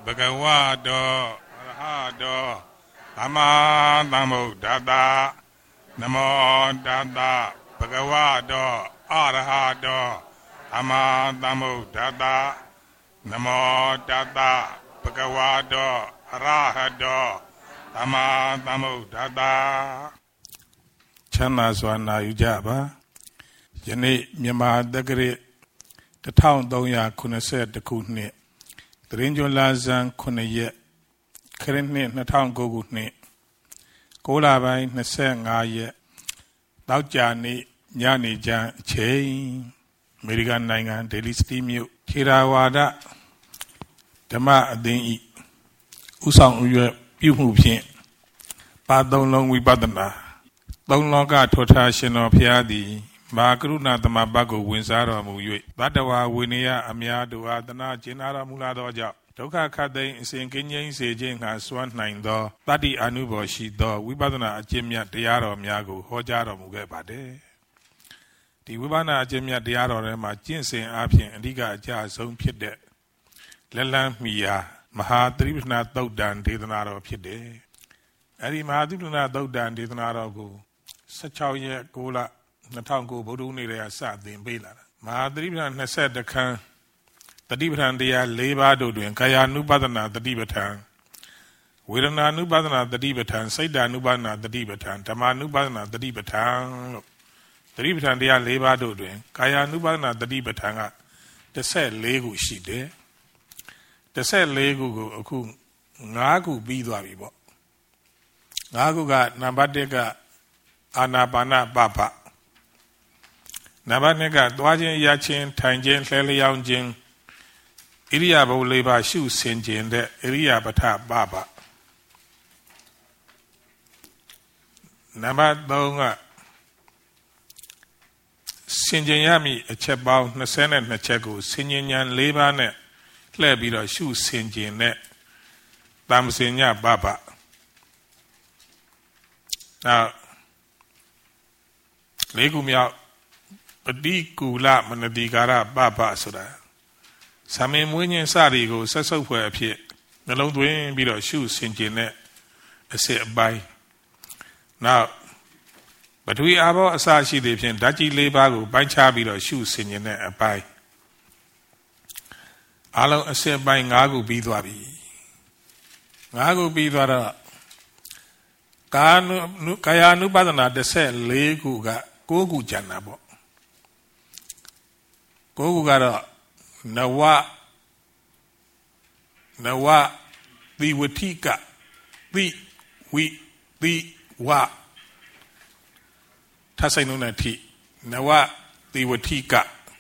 Bhagavato Arahato Sama Sambuddhassa Namo Tassa Bhagavato Arahato Sama Sambuddhassa Namo Tassa Bhagavato Arahato Sama Sambuddhassa ချမ်းသာစွာနာယူကြပါယနေ့မြန်မာတက္ကရာ1380ခုနှစ်သရင်ကျွန်းလဆန်း9ရက်ခရစ်နှစ်2009ခုနှစ်9လပိုင်း25ရက်တောက်ကြနေ့ညနေချမ်းအချိန်အမေရိကန်နိုင်ငံဒေလီစတီမြို့ထေရဝါဒဓမ္မအသင်းဤဥဆောင်ဥရွက်ပြုမှုဖြင့်ပါသုံးလုံးဝိပဿနာသုံးလောကထောထားရှင်တော်ဖျားသည်မဟာကရုဏာသမဘတ်ကိုဝင်စားတော်မူ၍တတ္တဝါဝိနည်းအများတို့အားသနာကျင်နာတော်မူလာသောကြောင့်ဒုက္ခခတ်သိမ်းအစဉ်ကင်းငြိမ်းစေခြင်းငှာစွမ်းနိုင်သောတတ္တိအနုဘော်ရှိသောဝိပဿနာအကျင့်မြတ်တရားတော်များကိုဟောကြားတော်မူခဲ့ပါတယ်ဒီဝိပဿနာအကျင့်မြတ်တရားတော်ထဲမှာကျင့်စဉ်အပြင်အဓိကအကျဆုံးဖြစ်တဲ့လက်လန်းမီယာမဟာသရိပဌာသုတ်တံဒေသနာတော်ဖြစ်တယ်အဲဒီမဟာသရိပဌာသုတ်တံဒေသနာတော်ကို16ရက်6လ2009ဗုဒ္ဓနေ့တည်းကစတင်ပေးလာတာမဟာသတိပဋ္ဌာန်21ခန်းတတိပဋ္ဌာန်တရား၄ပါးတို့တွင်ကာယ ानु ပဒနာတတိပဋ္ဌာန်ဝေဒနာ ानु ပဒနာတတိပဋ္ဌာန်စိတ်တ ानु ပဒနာတတိပဋ္ဌာန်ဓမ္မ ानु ပဒနာတတိပဋ္ဌာန်လို့တတိပဋ္ဌာန်တရား၄ပါးတို့တွင်ကာယ ानु ပဒနာတတိပဋ္ဌာန်က14ခုရှိတယ်14ခုကိုအခု5ခုပြီးသွားပြီပေါ့5ခုကနံပါတ်1ကအာနာပါနပပနံပါတ်2ကသွားခြင်းရခြင်းထိုင်ခြင်းလှဲလျောင်းခြင်းဣရိယာပု၄ပါးရှုဆင်ခြင်းတဲ့ဣရိယာပထပပနံပါတ်3ကဆင်ခြင်ရမည့်အချက်ပေါင်း22ချက်ကိုဆင်ញဉဏ်၄ပါးနဲ့လှည့်ပြီးတော့ရှုဆင်ခြင်တဲ့တမ္ပစညပပနောက်လေးခုမြောက်ပတိကူလမနတိကာရပပဆိုတာသမင်မွေးခြင်းစတွေကိုဆက်ဆုပ်ဖွယ်အဖြစ်နှလုံးသွင်းပြီးတော့ရှုဆင်ခြင်တဲ့အစစ်အပိုင်းနောက်ပထဝီအာဘောအစရှိသည့်ဖြင့်ဓာတ်ကြီး၄ပါးကိုပိုင်းခြားပြီးတော့ရှုဆင်ခြင်တဲ့အပိုင်းအလုံးအစစ်ပိုင်း၅ခုပြီးသွားပြီ၅ခုပြီးသွားတော့ကာယ ानु ပဒနာ14ခုက9ခုကျန်တာပေါ့9ခုကတော့နဝသီဝတိကသိဝိသိဝထပ်ဆိုင်လုံးနဲ့ထိနဝသီဝတိက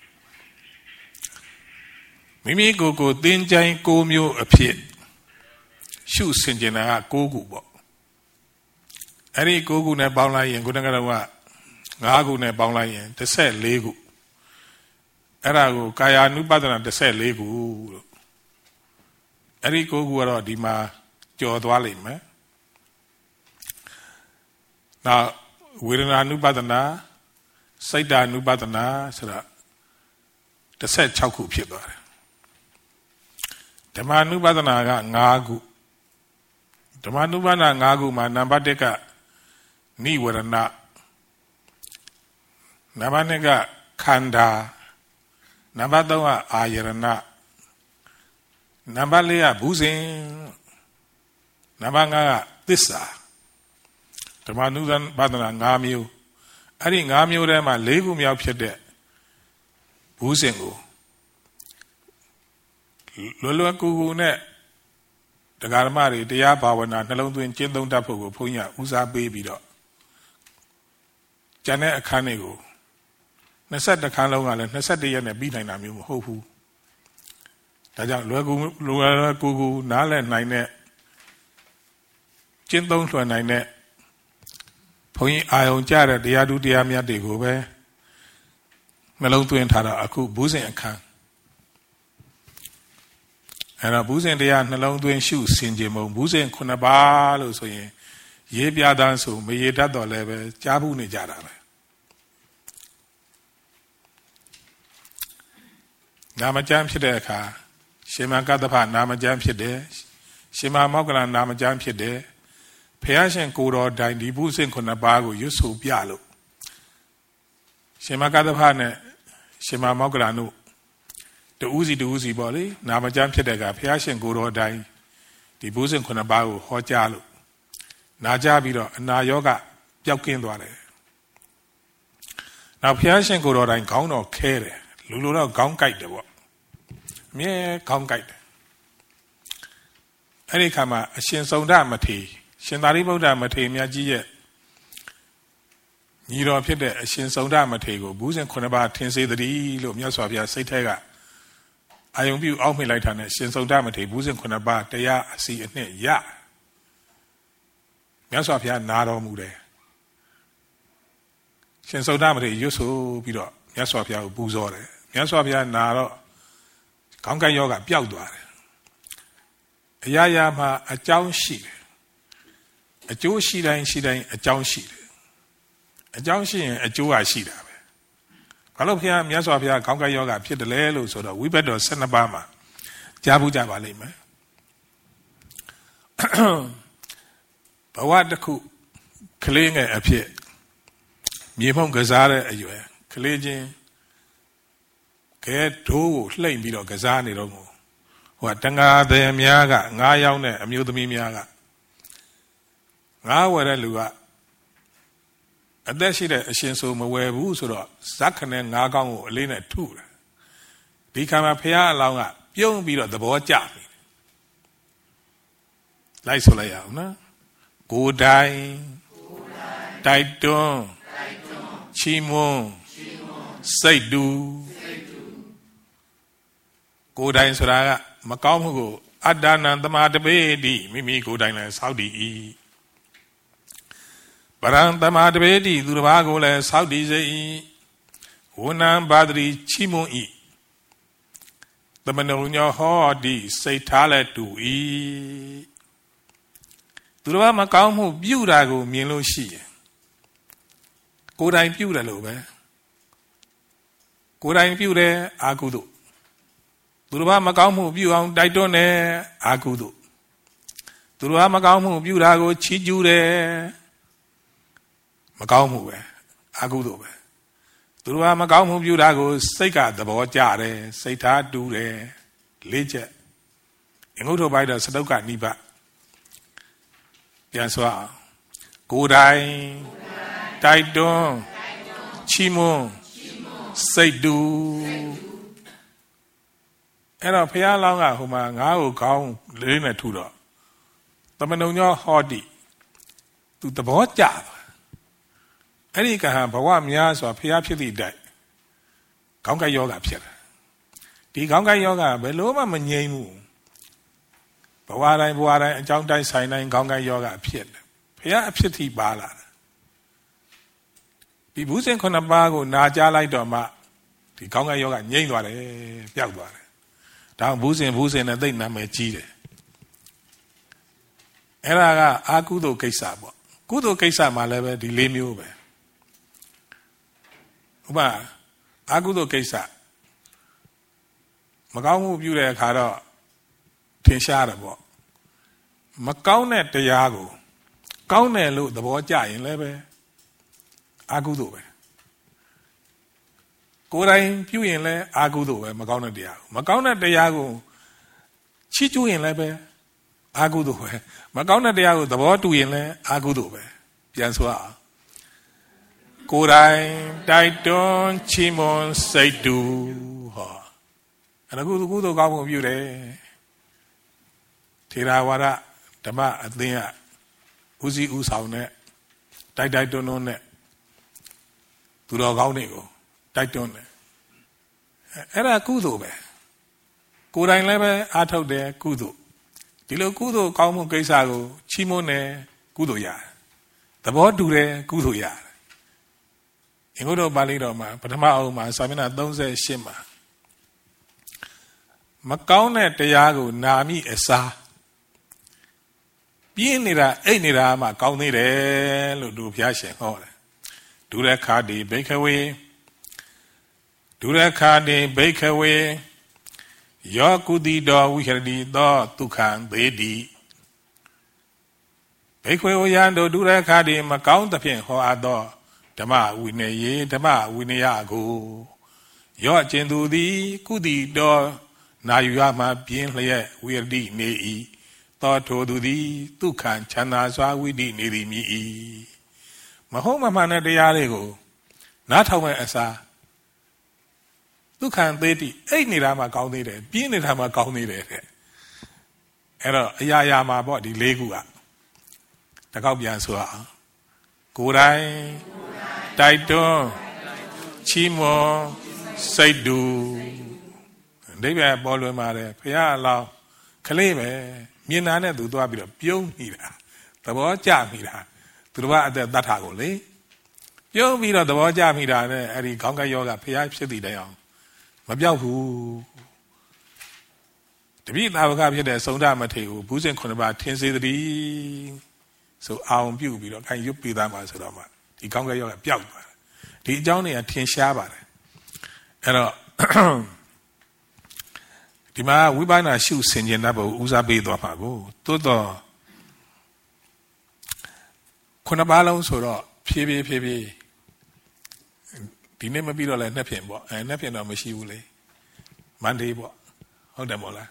မိမိကိုယ်ကိုသင်္ချိုင်း9မျိုးအဖြစ်ရှုဆင်ကျင်တာက9ခုပေါ့အဲ့ဒီ9ခုနဲ့ပေါင်းလိုက်ရင်ခုနကတော့5ခုနဲ့ပေါင်းလိုက်ရင်14ခုအဲ့ဒါကိုကာယ ानु ပဒနာ14ခုလို့အဲ့ဒီ9ခုကတော့ဒီမှာကြော်သွားလိမ့်မယ်နောက်ဝေဒနာ ानु ပဒနာစိတ်တ ानु ပဒနာဆိုတာ16ခုဖြစ်သွားတယ်ဓမ္မ ानु ပဒနာက5ခုဓမ္မ ानु ပဒနာ5ခုမှာနံပါတ်1ကနိဝရဏနံပါတ်2ကခန္ဓာနံပါတ်3ကအာယရဏနံပါတ်4ကဘူဇင်နံပါတ်5ကသစ္စာဓမ္မ ानु ပဒနာ5မျိုးအဲ့ဒီ5မျိုးထဲမှာ4ခုမြောက်ဖြစ်တဲ့ဘူဇင်ကိုလွယ်ကူကူနဲ့တရားဓမ္မတွေတရားဘာဝနာနှလုံးသွင်းကျင့်သုံးတတ်ဖို့ကိုဘုန်းကြီးကဦးစားပေးပြီးတော့ကျန်တဲ့အခန်းတွေကို21ခန်းလုံးကလည်း21ရက်နဲ့ပြီးနိုင်တာမျိုးမဟုတ်ဘူးဒါကြောင့်လွယ်ကူနားလည်နိုင်တဲ့ကျင့်သုံးလွှဲနိုင်တဲ့ဘုန်းကြီးအာယုံကြတဲ့တရားဓုတရားမြတ်တွေကိုပဲနှလုံးသွင်းထားတာအခုဘူးစဉ်အခန်းအဲ့တော့ဘူးစဉ်တရားနှလုံးသွင်းရှုဆင်ခြင်ပုံဘူးစဉ်9ပါးလို့ဆိုရင်ရေးပြသားဆိုမရေတတ်တော့လည်းပဲကြားဘူးနေကြတာပဲနာမကျမ်းဖြစ်တဲ့အခါရှင်မကတ္တဖနာမကျမ်းဖြစ်တယ်ရှင်မမောက္ကလနာမကျမ်းဖြစ်တယ်ဘုရားရှင်ကိုတော်တိုင်ဒီဘုဇင်9ပါးကိုရွတ်ဆိုပြလို့ရှင်မကတ္တဖနဲ့ရှင်မမောက္ကလတို့တူးစီပေါ့လေနာမကျမ်းဖြစ်တဲ့ကဘုရားရှင်ကိုတော်တိုင်ဒီဘုဇင်9ပါးကိုဟောကြားလို့နာကြပြီးတော့အနာရောဂါပျောက်ကင်းသွားတယ်နောက်ဘုရားရှင်ကိုတော်တိုင်ခေါင်းတော်ခဲတယ်လူလိုတော့ခေါင်းကိုက်တယ်ပေါ့အမြဲခေါင်းကိုက်တယ်အဲ့ဒီခါမှာအရှင်စုံဒမထေရရှင်သာရိပုတ္တမထေရမြတ်ကြီးရဲ့ညီတော်ဖြစ်တဲ့အရှင်စုံဒမထေရကိုဘုဇင်9ပါးထင်စေတည်းလို့မြတ်စွာဘုရားစိတ်ထဲကအာယုံပြုအောက်မေ့လိုက်တာနဲ့ရှင်စုံဒမထေရဘုဇင်9ပါးတရားအစီအနှစ်ရမြတ်စွာဘုရားနာတော်မူတယ်ရှင်စုံဒမထေရရွတ်ဆိုပြီးတော့မြတ်စွာဘုရားကိုပူဇော်တယ်မြတ်စွာဘုရားနာတော့ခေါင်းကိုက်ယောဂပျောက်သွားတယ်အရာရာမှာအကြောင်းရှိတယ်အကျိုးရှိတိုင်းအကြောင်းရှိတယ်အကြောင်းရှိရင်အကျိုးကရှိတာပဲဘာလို့ဘုရားမြတ်စွာဘုရားခေါင်းကိုက်ယောဂဖြစ်တယ်လဲလို့ဆိုတော့ဝိဘတ်တော်12ပါးမှာကြားဘူးကြပါလိမ့်မယ်ဘဝတစ်ခုကလေးငယ်အဖြစ်မြေဖုံးကစားတဲ့အရွယ်ကလေးချင်းကဲဒိုးကိုလှိမ့်ပြီးတော့ကစားနေတော့ဟိုကတန်ဃာသည်များက9ယောက်နဲ့အမျိုးသမီးများက9ဝယ်တဲ့လူကအသက်ရှိတဲ့အရှင်ဆိုမဝယ်ဘူးဆိုတော့ဇက်ခနဲ့9ကောင်းကိုအလေးနဲ့ထုတယ်ဒီခါမှာဖះအလောင်းကပြုံးပြီးတော့သဘောကျပြီလိုက်ဆိုလိုက်ရအောင်နော်ကိုယ်တိုင်တိုက်တွန်းချီးမွမ်းစိတ်တူကိုယ်တိုင်ဆိုတာကမကောင်းမှုကိုအတ္တနံသမာတပေတိမိမိကိုယ်တိုင်လည်းစောက်တည်၏ပရံသမာတပေတိသူတစ်ပါးကိုလည်းစောက်တည်စေ၏ဝဏံဘာတိချီးမွမ်း၏သမဏုညောဟောတိစိတ်ထားလည်းတူ၏သူတစ်ပါးမကောင်းမှုပြုတာကိုမြင်လို့ရှိရင်ကိုယ်တိုင်ပြုတယ်လို့ပဲကိုယ်တိုင်ပြုတယ်အာကုသို့သူတစ်ပါးမကောင်းမှုပြုအောင်တိုက်တွန်းတယ်အာကုသို့သူတစ်ပါးမကောင်းမှုပြုတာကိုချီးကျူးတယ်မကောင်းမှုပဲအာကုသို့ပဲသူတစ်ပါးမကောင်းမှုပြုတာကိုစိတ်ကသဘောကျတယ်စိတ်ထားတူတယ်လေးချက်အင်္ဂုတ္တပိုက်တော့စတုတ်ကနိဗ္ဗာန်ပြန်ဆိုအောင်ကိုယ်တိုင်တိုက်တွန်းချီးမွမ်းစိတ်တူအဲ့တော့ဘုရားလောင်းကဟိုမှာငါးကိုခေါင်းလေးနဲ့ထုတော့သမဏုညောဟောတိသူသဘောကျသွားအဲ့ဒီကံဟာဘဝများစွာဘုရားဖြစ်သည့်တိုင်ခေါင်းကိုက်ယောဂဖြစ်တယ်ဒီခေါင်းကိုက်ယောဂဘယ်လို့မှမငြိမ်းဘူးဘဝတိုင်းအကြောင်းတိုင်းဆိုင်တိုင်းခေါင်းကိုက်ယောဂဖြစ်တယ်ဘုရားအဖြစ်ထိပါလာတယ်ဒီဘုဇင်9ပါးကိုနာကြားလိုက်တော့မှဒီခေါင်းကိုက်ယောဂငြိမ်းသွားတယ်ပျောက်သွားတယ်ဒါဘုဇင်နဲ့သိနာမည်ကြီးတယ်အဲ့ဒါကအာကုသိုလ်ကိစ္စပေါ့ကုသိုလ်ကိစ္စမှာလည်းပဲဒီ၄မျိုးပဲဥပမာအာကုသိုလ်ကိစ္စမကောင်းမှုပြုတဲ့အခါတော့ထင်ရှားတယ်ပေါ့မကောင်းတဲ့တရားကိုကောင်းတယ်လို့သဘောကျရင်လည်းပဲအာကုသိုလ်ပဲကိုယ်တိုင်ပြုရင်လည်းအာကုသိုလ်ပဲမကောင်းတဲ့တရားကိုမကောင်းတဲ့တရားကိုချီးကျူးရင်လည်းပဲအာကုသိုလ်ပဲမကောင်းတဲ့တရားကိုသဘောတူရင်လည်းအာကုသိုလ်ပဲပြန်ဆိုအောင်ကိုယ်တိုင်တိုက်တွန်းချီးမွမ်းစိတ်တူဟောအဲ့ဒါကုသိုလ်ကောင်းမှုပြုတယ်ထေရဝါဒဓမ္မအသင်းကဦးစီးဦးဆောင်နဲ့တိုက်တွန်းနဲ့သူတော်ကောင်းတွေကိုတိုက်တွန်းတယ်အဲ့ဒါကုသိုလ်ပဲကိုယ်တိုင်လည်းပဲအားထုတ်တယ်ကုသိုလ်ဒီလိုကုသိုလ်ကောင်းမှုကိစ္စကိုချီးမွမ်းတယ်ကုသိုလ်ရတယ်သဘောတူတယ်ကုသိုလ်ရတယ်အင်္ဂုတ္တပါဠိတော်မှာပထမအုပ်မှာစာမျက်နှာ38မှာမကောင်းတဲ့တရားကိုနာမိအစားပြင်းနေတာအိတ်နေတာမှကောင်းသေးတယ်လို့သူဘုရားရှင်ဟောတယ်ဒုရခာတိဘိက္ခဝေဒုရခာတိဘိက္ခဝေ Yo kudido wihadi do tukhan dedi. Bekwe oyando dura kadi makao tapien ho ado. Dama wineye dama wineyago. Yo chendu di kudido na yama bien leye wihadi nei. To do di tukhan chana swa widi neri mi. Mahoma mana deyarego. Not how asa. Tukhan dedi, ni rama kauni de, bien ni rama kauni de. Ero ya ma body legua. The Gaubian Sua. Kurai, Taito, Chimo, Saidu. They were Bolomare, Pia Lao, Kaleme, Mianana do a bit of Pio Mira. The boy Jamira. To the water that Hagoli. Yo Mira, the boy Jamira, and the Conga Yoga, Pia City down. Mabiahu. The beat I will have here, Sonda Mateo, Buzen Conaba, 10 city. So our view be like you be that much. The Conga Yoga, Piao. The Johnny and 10 Shabbat. And the ma, we buy a shoe singing Nabo, Uzabe Dopago, Toto Conabalo, so P. The name of Bill and Nepian, and Nepian of Machine Monday, hold them all.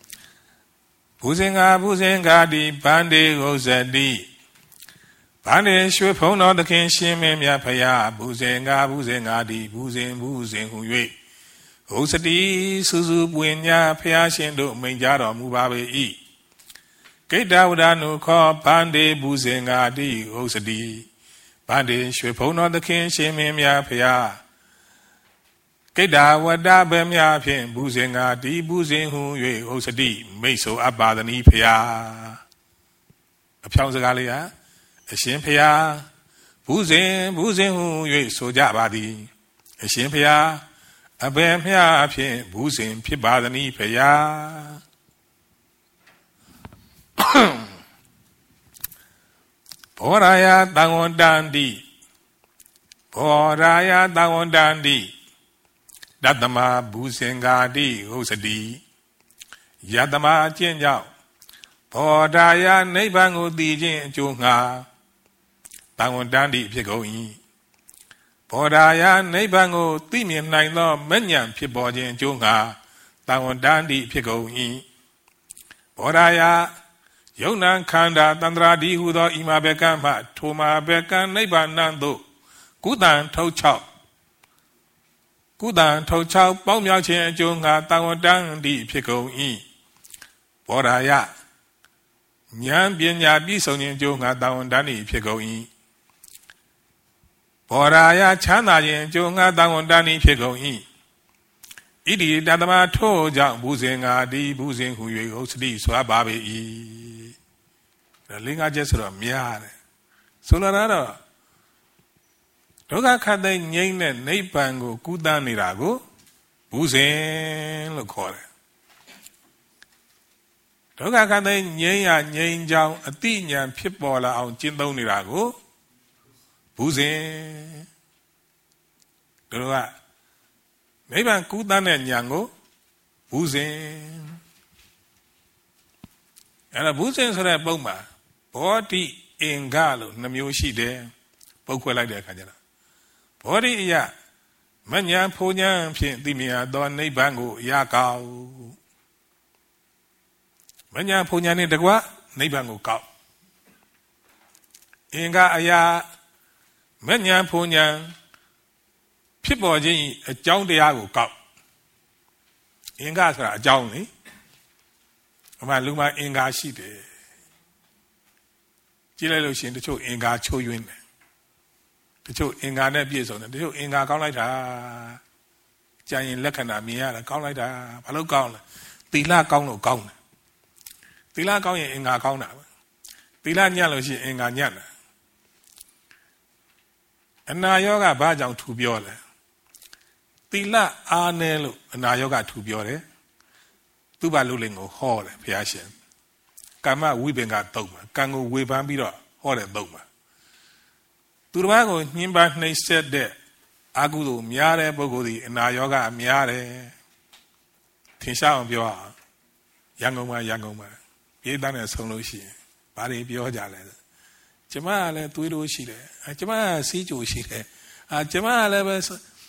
Buzenga, di Bande Rosadi Bande Shwepon on the King Shimim Yapaya, Buzenga, di Buzen, Huye. Osadi, Suzu, Buenya, Piashendo, Manjaro, Mubabe E. Kedawano call Bande Buzenga, di Osadi. Bande Shwepon on the King Shimim Yapaya. Keda wada bemya pin buzenga di buzen huye osadi meso abadani pya. A Piauzagalia, a shimpia, buzen huye soja badi, a shimpia, a bemya pin buzen pibadani pya. Boraya dangon dandi, Boraya dangon dandi. Dadama buzenga di osadi Yadama jenjao Podaya neighbango di jen jonga Bangon dandi pigoin Podaya neighbango timin nine no menyan pibo jen jonga Bangon dandi pigoin Podaya Yonan kanda tandra di hudo ima bekan ma Toma bekan neighban nando Kudan tau chao Kudan Tau Chow, Bong Yao Chen, Junga, Tao Dang, Di Pico E. Boraya Nyan Bien Ya Bison in Junga, Tao Dani Pico E. Boraya Chana Yen, Junga, Tao Dani Pico E. Idi Dadama To Jang Buzenga, Di Buzen Hu Yu Osdi, Swababe E. The Linga Jesra Miare. Solarado. Doga Kade Yen and Napango, Kudan Nirago, Buzen Locore. Doga Kade Yen Jao, a Tinya Pipola on Chindo Nirago, Buzen Doga Napan Kudan and Yango, Buzen and a Buzen Sora Boma, 40 in Galo, Namyoshi there, Poquala de Kajana. Body ya, Manya Ponya, Dimia, Don Nebango, Yakao. Manya Ponya in the Gua, Nebango cow. Inga Aya, Manya Ponya, People a John Diago cow. Inga a Johnny. My Luma Inga Shide. Gilelushin the show Inga Cho you in. The two Inga Nebias on the two Inga Gong like that. Giant Lekana Mia, Gong like that. Palo Gong. Tila Gong Gong. Tila Gong Inga Gong. Tila Nyalo she Inga Nyana. And now yoga Bajang to Biole. Tila Arnelo and now yoga to Biole. Tuba Lulingo, Hall, Piashin. Kama weeping at Dogma. Kango Webambira, Hall and Dogma. Turbago, Nimba Nay said there, Agudu, Miare, Bogodi, and Nayoga, Miare. ထင်ရှားအောင်ပြောအောင်ရန်ကုန်မှာပြေးတန်းနဲ့ဆုံလို့ရှိရင်ဘာတွေပြောကြလဲကျမကလည်းသွေးလို့ရှိတယ်ကျမကစီးကြိုရှိတယ်ကျမကလည်းပဲ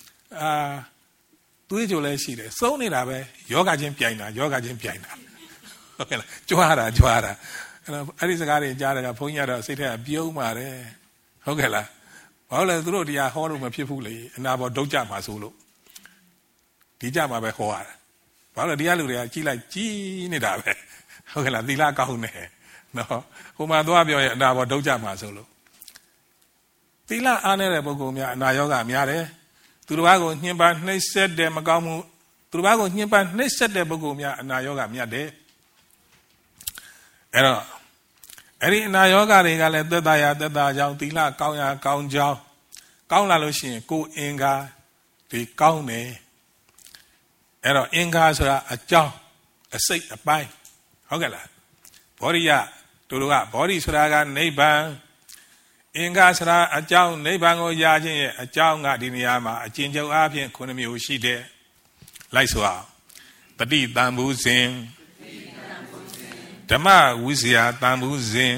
သွေးကြိုလည်းရှိတယ်စုံနေတာပဲယောဂချင်းပြိုင်တာဟုတ်ကဲ့လားကြွားတာအဲ့ဒီစကားတွေကြားတယ်ကဘုန်းကြီးကတော့စိတ်ထဲကပြုံးပါတယ်ဟုတ်ကဲ့လားဘာလို့လဲသူတို့တရားဟောလို့မဖြစ်ဘူးလေအနာဘောဒုတ်ကြမှာဆိုလို့ဒီကြမှာပဲဟောရတာဘာလို့တရားလူတွေကကြီးလိုက်ကြီးနေတာပဲဟုတ်ကဲ့လားသီလကောင်းတယ်နော်ဟိုမှာသွားပြောရင်အနာဘောဒုတ်ကြမှာဆိုလို့သီလအားနေတဲ့ပုဂ္ဂိုလ်များအနာယောဂများတယ်သူတစ်ပါးကိုညှဉ်းပန်းနှိပ်စက်တယ်မကောင်းမှုသူတစ်ပါးကိုညှဉ်းပန်းနှိပ်စက်တဲ့ပုဂ္ဂိုလ်များအနာယောဂမြတ်တယ်အဲ့တော့အဲ့ဒီအနာယောဂတွေကလည်းသက်သာကြောင်းသီလကောင်းရာကောင်းကြောင်းကောင်းလာလို့ရှိရင်ကိုယ်အင်္ဂါဒီကောင်းတယ်အဲ့တော့အင်္ဂါဆိုတာအကြောင်းအစိတ်အပိုင်းဟုတ်ကဲ့လားဘောဓိယတို့ကဘောဓိဆိုတာကနိဗ္ဗာန်အင်္ဂါဆိုတာအကြောင်းနိဗ္ဗာန်ကိုရခြင်းရဲ့အကြောင်းကဒီနေရာမှာအကျဉ်းချုပ်အားဖြင့်9မျိုးရှိတယ်လိုက်ဆိုအောင်တတိတံဘူးစဉ်ဓမ္မဝိဇ္ဇာတံဘူးစဉ်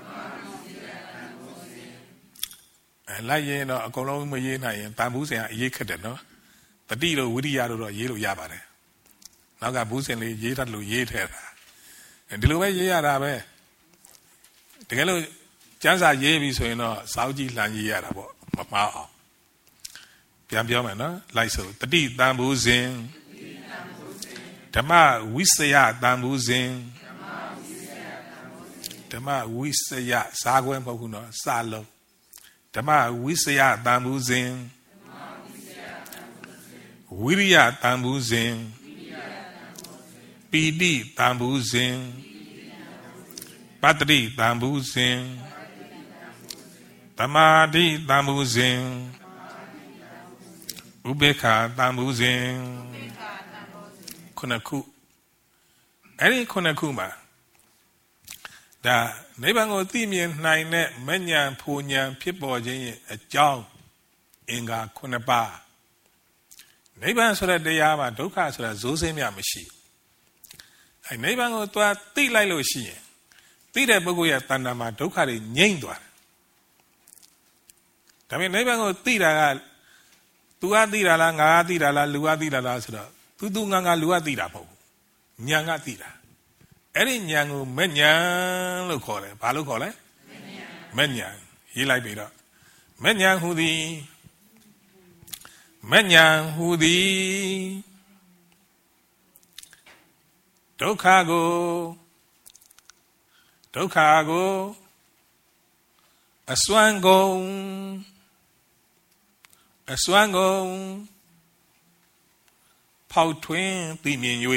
လိုက်ရင်တော့အကုန်လုံးမရေးနိုင်ရင်တံဘူးစဉ်ကအရေးခက်တယ်နော်တတိတို့ဝိရိယတို့တော့ရေးလို့ရပါတယ်နောက်ကဘူးစဉ်လေးရေးတတ်လို့ရေးထဲတာဒီလိုပဲရေးရတာပဲတကယ်လို့ကျမ်းစာရေးပြီဆိုရင်တော့စောက်ကြီးလှန်ရေးရတာပေါ့မမှားအောင်ပြန်ပြောမယ်နော်လိုက်ဆိုတတိတံဘူးစဉ်ဓမ္မဝိစယတံဘူးစဉ်ဓမ္မဝိစယဇာခွဲမဟုတ်ဘူးနော်စလုံးဓမ္မဝိစယတံဘူးစဉ်ဝိရိယတံဘူးစဉ်ပီတိတံဘူးစဉ်ပတ္တိတံဘူးစဉ်သမာဓိတံဘူးစဉ်ဥပေက္ခတံဘူးစဉ်ခုအဲ့ဒီခုမှာဒါနိဗ္ဗာန်ကိုသိမြင်နိုင်တဲ့မဉ္ဇဉ်ဖူဉ္ဇဉ်ဖြစ်ပေါ်ခြင်းရဲ့အကြောင်းအင်္ဂါ9ပါးနိဗ္ဗာန်ဆိုတဲ့တရားမှာဒုက္ခဆိုတာဇိုးစင်းမြမရှိအဲနိဗ္ဗာန်ကိုသွားသိလိုက်လို့ရှိရင်သိတဲ့ပုဂ္ဂိုလ်ရဲ့တဏ္ဍာမှာဒုက္ခတွေငြိမ့်သွားတယ်ဒါပေမဲ့နိဗ္ဗာန်ကိုသိတာကသူကသိတာလားငါကသိတာလားလူကသိတာလားဆိုတော့သူငါလူကသိတာမဟုတ်ဘူးဉာဏ်ကသိတာအဲ့ဒီဉာဏ်ကိုမဲ့ဉာဏ်လို့ခေါ်တယ်ဘာလို့ခေါ်လဲမဲ့ဉာဏ်ရေးလိုက်ပြီတော့မဲ့ဉာဏ်ဟူသည်ဒုက္ခကိုအစွမ်းကုန်ဖောက်ထွင်းသိမြင်၍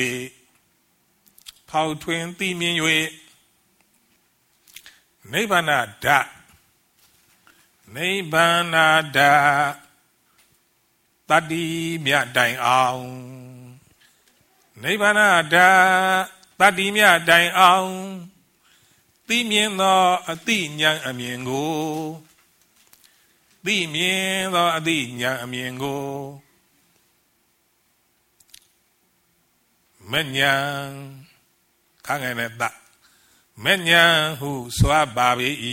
နိဗ္ဗာန်ဓာတတ္တိမြတ်တိုင်အောင်နိဗ္ဗာန်ဓာတတ္တိမြတ်တိုင်အောင်သိမြင်သောအသိဉာဏ်အမြင်ကိုမဉ္ဇဉ်ခငယ်နဲ့တမဉ္ဇဉ်ဟုစွာပါပေ၏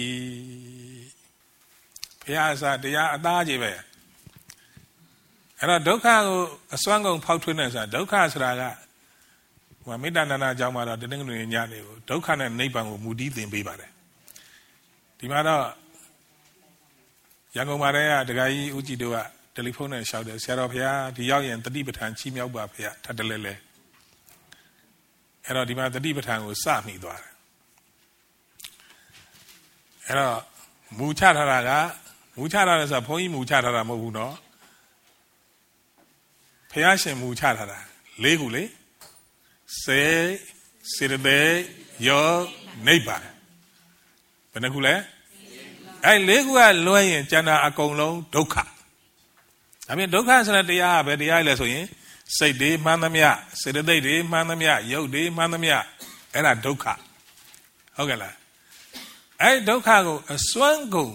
ဘုရားစာတရားအသားကြီးပဲအဲ့တော့ဒုက္ခကိုအစွမ်းကုန်ဖောက်ထွင်းနေဆိုတာဒုက္ခဆိုတာကမေတ္တာနာနာအကြောင်းမှာတော့တနင်္ဂနွေညနေကိုဒုက္ခနဲ့နိဗ္ဗာန်ကိုမူတည်သင်ပေးပါတယ်ဒီမှာတော့ရန်ကုန်မှာတည်းကဒကာကြီးဦးကြည်တို့ကတယ်လီဖုန်းနဲ့လျှောက်တယ်ဆရာတော်ဘုရားဒီရောက်ရင်တတိပဋ္ဌာန်ချီးမြှောက်ပါဖေထပ်တလဲလဲအဲ့တော့ဒီမှာတတိပဋ္ဌာန်ကိုစမိသွားတယ်အဲ့တော့မူချထားတာဆိုဘုန်းကြီးမူချထားတာမဟုတ်ဘူးနော်ဘုရားရှင်မူချထားတာ၄ခုလေစေတသိက်ယောနိဗ္ဗာန်ဘယ်နှခုလဲအဲ့၄ခုကလွှဲရင်ကျန်တာအကုန်လုံးဒုက္ခဒါပြင်ဒုက္ခဆိုတဲ့တရားကဘယ်တရားလဲဆိုရင်စိတ်တွေမှန်းသမျှစေတသိက်တွေမှန်းသမျှရုပ်တွေမှန်းသမျှအဲ့ဒါဒုက္ခဟုတ်ကဲ့လားအဲ့ဒုက္ခကိုအစွမ်းကုန်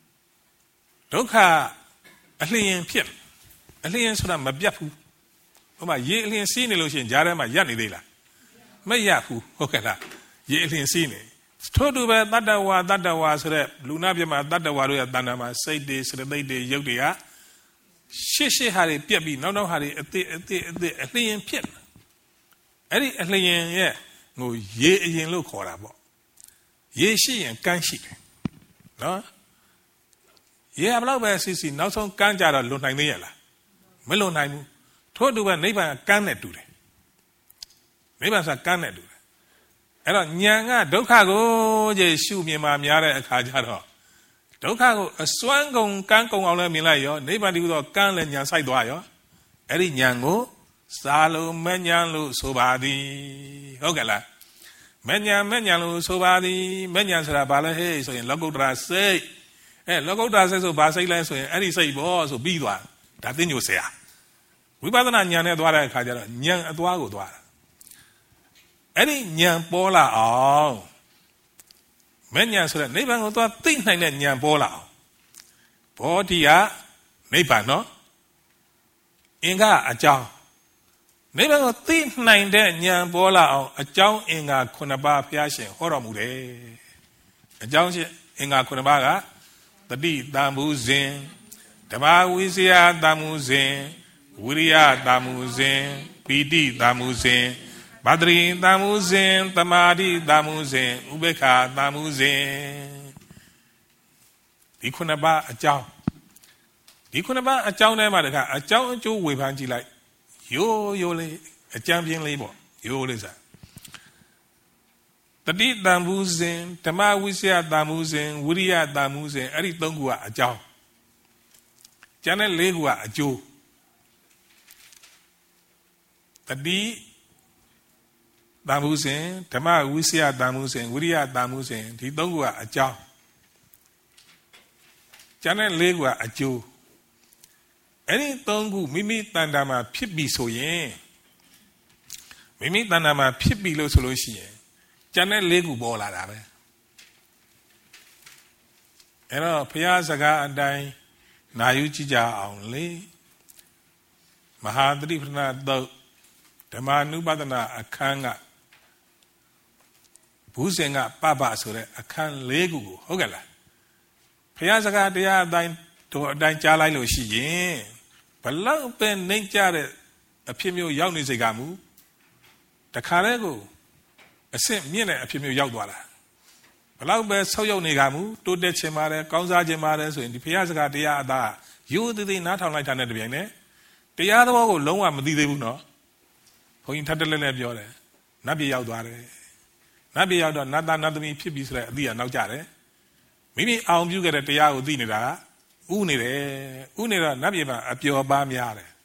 ဒုက္ခအလျင်ဖြစ်အလျင်ဆိုတာမပြတ်ဘူးဥပမာရေအလင်းစီးနေလို့ရှိရင်ကြားထဲမှာရပ်နေသေးလားမရပ်ဘူးဟုတ်ကဲ့လားရေအလင်းစီးနေထို့တူပဲတတ္တဝါဆိုတဲ့လူနာပြမှာတတ္တဝါတို့ရဲ့တဏ္ဍာမှာစိတ်တွေစရသိတ်တွေရုပ်တွေကရှေ့ဟာတွေပြက်ပြီးနောက်ဟာတွေအသေးအလျင်ဖြစ်အဲ့ဒီအလျင်ရဲ့ဟိုရေအရင်လို့ခေါ်တာပေါ့ရေရှိရင်ကန်းရှိတယ်နော်ရေဘလောက်ပဲစီနောက်ဆုံးကန်းကြတော့လွန်နိုင်သေးရလားမလွန်နိုင်ဘူးထို့တူပဲနိဗ္ဗာန်ကန်းနဲ့တူတယ်နိဗ္ဗာန်ဆိုကန်းနဲ့တူတယ်အဲ့တော့ဉာဏ်ကဒုက္ခကိုကြည့်ရှုမြင်မှများတဲ့အခါကျတော့ဒုက္ခကိုအစွမ်းကုန်ကန်းကုန်အောင်လည်းမြင်လိုက်ရောနိဗ္ဗာန်တည်းသောကန်းလည်းဉာဏ်ဆိုင်သွားရောအဲ့ဒီဉာဏ်ကိုစာလုံးမဉဏ်လို့ဆိုပါသည်ဟုတ်ကဲ့လားမဉဏ်လို့ဆိုပါသည်မဉဏ်ဆိုတာဘာလဲဟဲ့ဆိုရင်လောကုတ္တရာစိတ်လောကုတ္တရာစိတ်ဆိုဘာစိတ်လဲဆိုရင်အဲ့ဒီစိတ်ပေါ့ဆိုပြီးသွားဒါသိညိုဆရာဝိပဿနာဉာဏ်နဲ့သွားတဲ့အခါကျတော့ဉာဏ်အသွားကိုသွားတာအဲ့ဒီဉာဏ်ပေါ်လာအောင်မဉဏ်ဆိုတဲ့နိဗ္ဗာန်ကိုသွားသိနိုင်တဲ့ဉာဏ်ပေါ်လာအောင်ဘောဓိကနိဗ္ဗာန်နော်အင်္ဂအကြောင်းနိဗ္ဗာန်ကိုသိနိုင်တဲ့ဉာဏ်ပေါ်လာအောင်အကြောင်းအင်္ဂါ9ပါးဘုရားရှင်ဟောတော်မူတယ်အကြောင်းရှင်အင်္ဂါ9ပါးကတတိတံမှုစဉ်ဓမ္မဝိဇ္ဇာတံမှုစဉ်ဝိရိယတံမှုစဉ်ပီတိတံမှုစဉ်ဗတ္တိတံမှုစဉ်သမာဓိတံမှုစဉ်ဥပေက္ခတံမှုစဉ်ဒီ9ပါးအကြောင်းဒီ9ပါးအကြောင်းထဲမှာတခါအကြောင်းအကျိုးဝေဖန်ကြည့်လိုက်ရိုးလေးအကြံပြင်းလေးပေါ့ရိုးလေးစားတတိတံမှုစဉ်ဓမ္မဝိဇ္ဇာတံမှုစဉ်ဝိရိယတံမှုစဉ်အဲ့ဒီ3ခုကအကြောင်းကျန်တဲ့4ခုကအကျိုးတတိတံမှုစဉ်ဓမ္မဝိဇ္ဇာတံမှုစဉ်ဝိရိယတံမှုစဉ်ဒီ3ခုကအကြောင်းကျန်တဲ့4ခုကအကျိုးအဲ့ဒီ3ခုမိမိတဏ္ဍာမှာဖြစ်ပြီဆိုရင်မိမိတဏ္ဍာမှာဖြစ်ပြီလို့ဆိုလို့ရှိရင်ကျန်တဲ့4ခုပေါ်လာတာပဲအဲ့တော့ဘုရားစကားအတိုင်းနာယူကြည့်ကြအောင်လေမဟာသတိပဋ္ဌာန်သုတ်ဓမ္မနုပဒနာအခန်းကဘူးစင်ကပပဆိုတဲ့အခန်း4ခုကိုဟုတ်ကဲ့လားဘုရားစကားတရားအတိုင်းတို့အတိုင်းကြားလိုက်လို့ရှိရင်ဘလောက်ပဲနှိမ့်ကြတဲ့အဖြစ်မျိုးရောက်နေစေကမူတခါတည်းကိုအဆင့်မြင့်တဲ့အဖြစ်မျိုးရောက်သွားတာဘလောက်ပဲဆောက်ရောက်နေကမူတိုးတက်ချင်ပါတယ်ကောင်းစားချင်ပါတယ်ဆိုရင်ဒီဘုရားစကားတရားအသားရိုးသေးသေးနားထောင်လိုက်တာနဲ့တပြိုင်နက်တရားသဘောကိုလုံးဝမသိသေးဘူးနော်ဘုန်းကြီးထပ်တလဲလဲပြောတယ်နတ်ပြည်ရောက်သွားတယ်နတ်ပြည်ရောက်တော့နတ်သားနတ်သမီးဖြစ်ပြီဆိုတဲ့အသည့်ကနောက်ကျတယ်မိမိအောင်ပြုခဲ့တဲ့တရားကိုသိနေတာကဥနေတယ်ဥနေတော့နတ်ပြည်မှာအပျော်ပါးများတယ်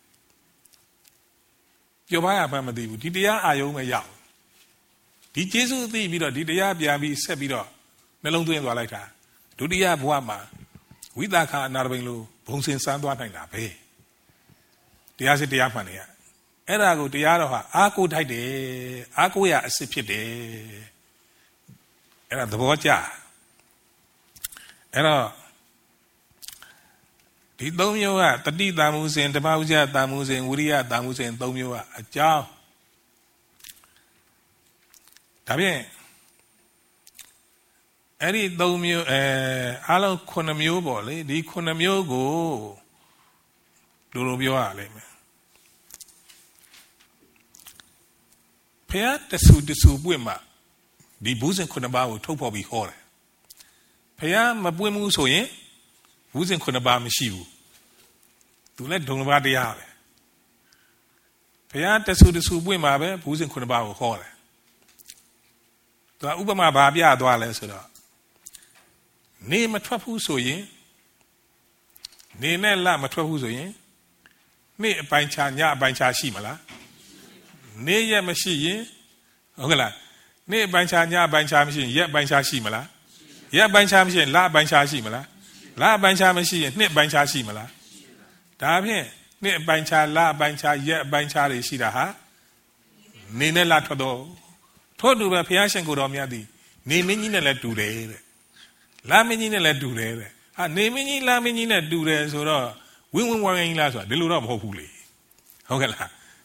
ပျော်ပါးရမှမသိဘူးဒီတရားအာယုံပဲရောက်ဒီကျေးဇူးသိပြီးတော့ဒီတရားပြန်ပြီးဆက်ပြီးတော့နှလုံးသွင်းသွားလိုက်တာဒုတိယဘဝမှာဝိသခာအနာရဘိန်လိုဘုံစင်စမ်းသွားနိုင်တာပဲတရားစစ်တရားမှန်နေရအဲ့ဒါကိုတရားတော်ဟာအာကိုထိုက်တယ်အာကိုရအစစ်ဖြစ်တယ်အဲ့ဒါသဘောကျအဲ့တော့ဒီ3မျိုးကတတိတံမှုစဉ်ဓမ္မဝိဇ္ဇာတံမှုစဉ်ဝိရိယတံမှုစဉ်3မျိုးကအကြောင်းဒါဖြင့်အဲ့ဒီ3မျိုးအားလုံး9မျိုးပေါ့လေဒီ9မျိုးကိုလိုပြောရလိမ့်မယ်ဖះတဆူပွင့်မှဒီဘူးစဉ်9ပါးကိုထုတ်ဖော်ပြီးဟောတယ်ဖះမပွင့်ဘူးဆိုရင်ဘူးစဉ်9ပါးမရှိဘူးသူလည်းဒုံပါးတရားပဲဖះတဆူပွင့်မှာပဲဘူးစဉ်9ပါးကိုဟောတယ်သူကဥပမာဘာပြသွားလဲဆိုတော့နေမထွက်ဘူးဆိုရင်နေနဲ့လမထွက်ဘူးဆိုရင်နေ့အပိုင်းခြားညအပိုင်းခြားရှိမလားနေရက်မရှိရင်ဟုတ်ကလားနေ့အပိုင်းခြားညအပိုင်းခြားမရှိရင်ရက်အပိုင်းခြားရှိမလားရက်အပိုင်းခြားမရှိရင်လအပိုင်းခြားရှိမလားလအပိုင်းခြားမရှိရင်နှစ်အပိုင်းခြားရှိမလားဒါဖြင့်နှစ်အပိုင်းခြားလအပိုင်းခြားရက်အပိုင်းခြားတွေရှိတာဟာနေနဲ့လထွက်တော့ထို့တူပဲဘုရားရှင်ကိုယ်တော်မြတ်သည်နေမင်းကြီးနဲ့လည်းတူတယ်တဲ့လမင်းကြီးနဲ့လည်းတူတယ်တဲ့ဟာနေမင်းကြီးလမင်းကြီးနဲ့တူတယ်ဆိုတော့ဝင်းဝင်းဝိုင်းဝိုင်းလားဆိုတာဒီလိုတော့မဟုတ်ဘူးလေဟုတ်ကဲ့လား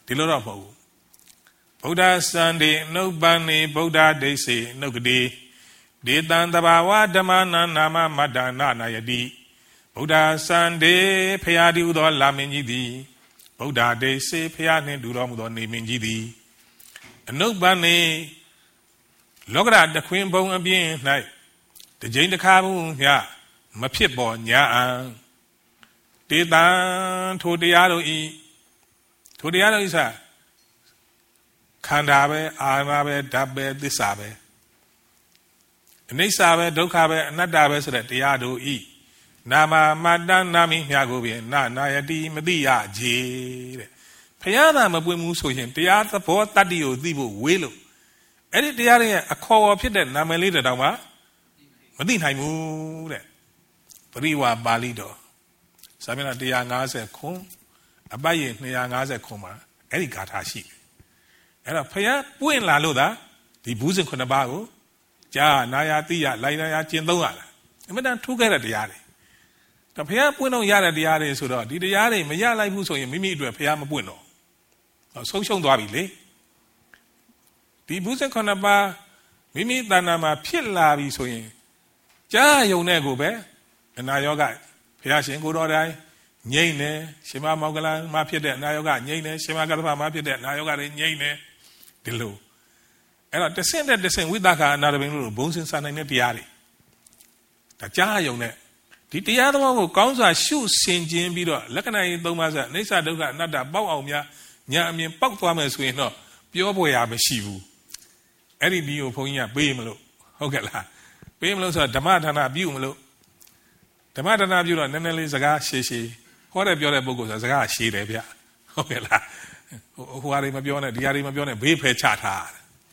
ဒီလိုတော့မဟုတ်ဘူးဗုဒ္ဓစံတိနှုတ်ပန်နေဗုဒ္ဓဒိဋ္ဌိနှုတ်ကတိဒေတံတဘာဝဓမ္မနာနာမမတ္တနာနာယတိဗုဒ္ဓစံတေဖရာတိဟုသောလာမင်းကြီးသည်ဗုဒ္ဓဒိဋ္ဌိဖရာနှင့်တူတော်မူသောနေမင်းကြီးသည်အနုပန်နေလောကရတခွင်ဘုံအပြင်၌တကြိမ်တစ်ခါမှုမျှမဖြစ်ပေါ်ညာအံတေတံထိုတရားတို့ဤထိုတရားတို့ဤစခန္ဓာပဲအာရမပဲဓာတ်ပဲသစ္စာပဲအနိစ္စပဲဒုက္ခပဲအနတ္တပဲဆိုတဲ့တရားတို့ဤနာမမတ္တနာမိမြကိုပြင်နာယတိမသိရကြတဲ့ဘုရားသာမပွင့်ဘူးဆိုရင်တရားသဘောတတ္တိကိုသိဖို့ဝေးလို့အဲ့ဒီတရားတွေရဲ့အခေါ်အဝေါ်ဖြစ်တဲ့နာမည်လေးတောင်မှမသိနိုင်ဘူးတဲ့ပရိဝါပါဠိတော်စာမျက်နှာ150ခုအပိုက်ရ250ခုမှာအဲ့ဒီဂါထာရှိတယ်အဲ့တော့ဘုရားပွင့်လာလို့သာဒီဘူးစဉ်9ပါးကိုကြားနာယာသိရလိုက်နာယာကျင့်သုံးရတာအမှန်တန်ထူးခဲ့တဲ့တရားတွေဒါဘုရားပွင့်တော့ရတဲ့တရားတွေဆိုတော့ဒီတရားတွေမရလိုက်ဘူးဆိုရင်မိမိအတွက်ဘုရားမပွင့်တော့ဆုံးရှုံးသွားပြီလေဒီဘူးစဉ်9ပါးမိမိတဏ္ဍာမှာဖြစ်လာပြီဆိုရင်ကြားယုံတဲ့ကိုပဲအနာယောဂဘုရားရှင်ကိုတော်တိုင်းငြိမ့်တယ်ရှင်မမောဂလမှာဖြစ်တဲ့အနာယောဂငြိမ့်တယ်ရှင်မကတ္တဗမှာဖြစ်တဲ့အနာယောဂတွေငြိမ့်တယ်ဒီလိုအဲ့တော့တဆင့်တဲ့တဆင့်ဝိသကာအနာတပင်လို့ဘုံစင်စာနိုင်တဲ့တရားတွေဒါကြားယုံတဲ့ဒီတရားသဘောကိုကောင်းစွာရှုဆင်ခြင်းပြီးတော့လက္ခဏာရေး၃ပါးစအိဋ္ဌဒုက္ခအနတ္တပေါက်အောင်များညာအမြင်ပေါက်သွားမယ်ဆိုရင်တော့ပြောပွေရမရှိဘူးအဲ့ဒီဒီကိုဘုန်းကြီးကပေးမလို့ဟုတ်ကဲ့လားပေးမလို့ဆိုတော့ဓမ္မဌာနပြုမလို့ဓမ္မဌာနပြုတော့နည်းနည်းလေးစကားရှည်ရှည်ဟောတယ်ပြောတဲ့ပုဂ္ဂိုလ်ဆိုစကားရှည်တယ်ဗျဟုတ်ကဲ့လားဟိုဟာတွေမပြောနဲ့ဒီဟာတွေမပြောနဲ့ဘေးဖယ်ချထား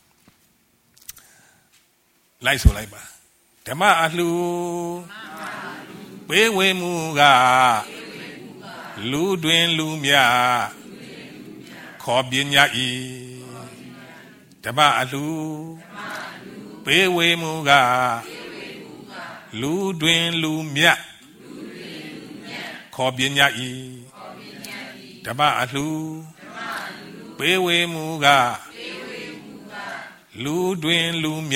လိုက်ဆိုလိုက်ပါဓမ္မအလှပေးဝေမှုကလူတွင်လူမြခေါ်ပညာဤဓမ္မအလှပေးဝေမှုကလူတွင်လူမြခေါ်ပညာဤဓမ္မအလှပေးဝေမှုကလူတွင်လူမြ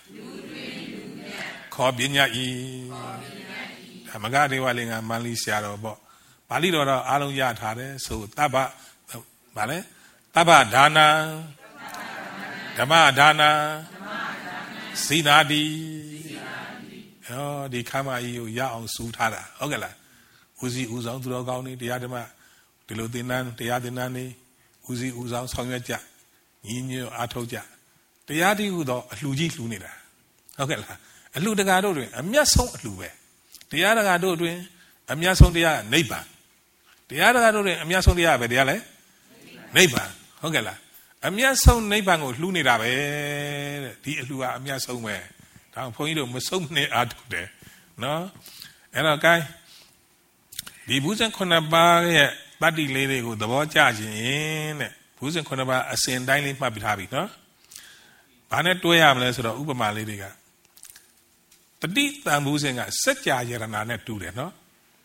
ခေါ်ပညာဤဓမ္မဂဒေဝလင်္ကာမန္လိဆရာတော်ပေါ့ပါဠိတော်တော့အားလုံးရထားတယ်ဆိုတပ္ပဗာလဲတပ္ပဒါနံဓမ္မဒါနံဇိနာတိဟောဒီခမ်းမကြီးကိုရအောင်စူးထားတာဟုတ်ကဲ့လားဦးစီးဦးဆောင်သူတော်ကောင်းတွေတရားဓမ္မဒီလိုသင်္นานတရားသင်္นานတွေဦးစီးဦးဆောင်ဆောင်ရွက်ကြညီညွတ်အားထုတ်ကြတရားတည်းဟူသောအလှကြီးလှူနေတာဟုတ်ကဲ့လားအလှတကာတို့တွင်အမျက်ဆုံးအလှပဲတရားတကာတို့တွင်အမျက်ဆုံးတရားနိဗ္ဗာန်တရားတကာတို့တွင်အမျက်ဆုံးတရားပဲတရားလဲနိဗ္ဗာန်ဟုတ်ကဲ့လားအမျက်ဆုံးနိဗ္ဗာန်ကိုလှူနေတာပဲတဲ့ဒီအလှကအမျက်ဆုံးပဲဒါဘုန်းကြီးတို့မဆုံးနဲ့အားထုတ်တယ်နော်အဲ့တော့ gain ဒီဘူးစဉ်9ပါးရဲ့တတ္တိလေးတွေကိုသဘောကျခြင်းတဲ့ဘူးစဉ်9ပါးအစဉ်တိုင်းလေးမှတ်ပြထားပြီနော်ဘာနဲ့တွဲရမလဲဆိုတော့ဥပမာလေးတွေကတတိတန်ဘူးစဉ်ကစัจ जा ယရဏနဲ့တူတယ်နော်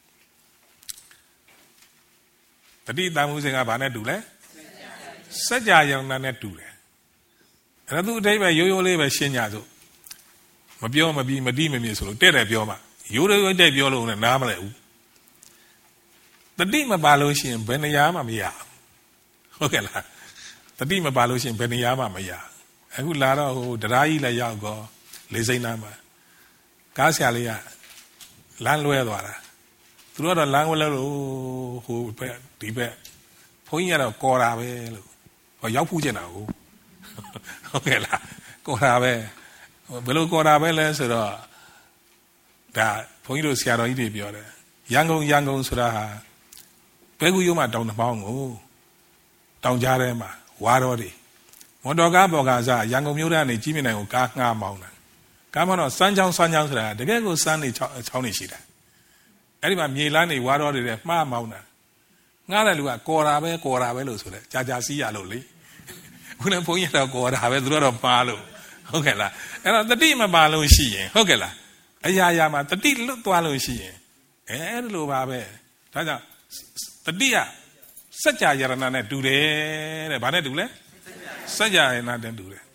တတိတန်ဘူးစဉ်ကဘာနဲ့တူလဲစัจ जा ယရဏနဲ့တူတယ်အဲ့ဒါသူအတိတ်ပဲရိုးရိုးလေးပဲရှင်းကြစို့မပြောမပြီးမတိမမြင်ဆိုလို့တဲ့တယ်ပြောမှရိုးရိုးတဲ့ပြောလို့နဲ့နားမလဲဘူးတတိမပါလို့ရှိရင်ဘယ်နေရာမှမရဟုတ်ကဲ့လားတတိမပါလို့ရှိရင်ဘယ်နေရာမှမရအခုလာတော့ဟိုတရားကြီးလည်းရောက်ကောလေးစိမ့်နာမှာကားဆရာလေးကလမ်းလွဲသွားတာသူတို့ကတော့လမ်းဝဲလို့ဟိုဘက်ဒီဘက်ဘုန်းကြီးကတော့ကော်တာပဲလို့ဟောရောက်ဖူးကျင်တာဟုတ်ကဲ့လားကော်တာပဲဘယ်လိုကော်တာပဲလဲဆိုတော့ဒါဘုန်းကြီးတို့ဆရာတော်ကြီးတွေပြောတယ်ရန်ကုန်ဆိုတာဟာဘဲကူရုံးမှာတောင်တစ်ပေါင်းကိုတောင်ကြားထဲမှာဝါတော်တွေမော်တော်ကားပေါ်ကစားရန်ကုန်မြို့ထဲကနေကြီးမြင့်နိုင်ကိုကားငှားမောင်းတာကားမောင်းတော့စမ်းချောင်းဆိုတာတကယ်ကိုစမ်းနေချောင်းနေရှိတာအဲ့ဒီမှာမြေလန်းနေဝါတော်တွေမှားမောင်းတာငှားတဲ့လူကကော်တာပဲလို့ဆိုတယ်ကြာစီးရလို့လေခုနကဘုန်းကြီးတော့ကော်တာပဲသူတို့တော့ပါလို့ဟုတ်ကဲ့လားအဲ့တော့တတိမပါလို့ရှိရင်ဟုတ်ကဲ့လားအရာမှာတတိလွတ်သွားလို့ရှိရင်အဲ့လိုပါပဲဒါကြောင့်တတိကစัจ जा ယရဏနဲ့တူတယ်တဲ့ဘာနဲ့တူလဲစัจ जा ယရဏနဲ့တူတယ်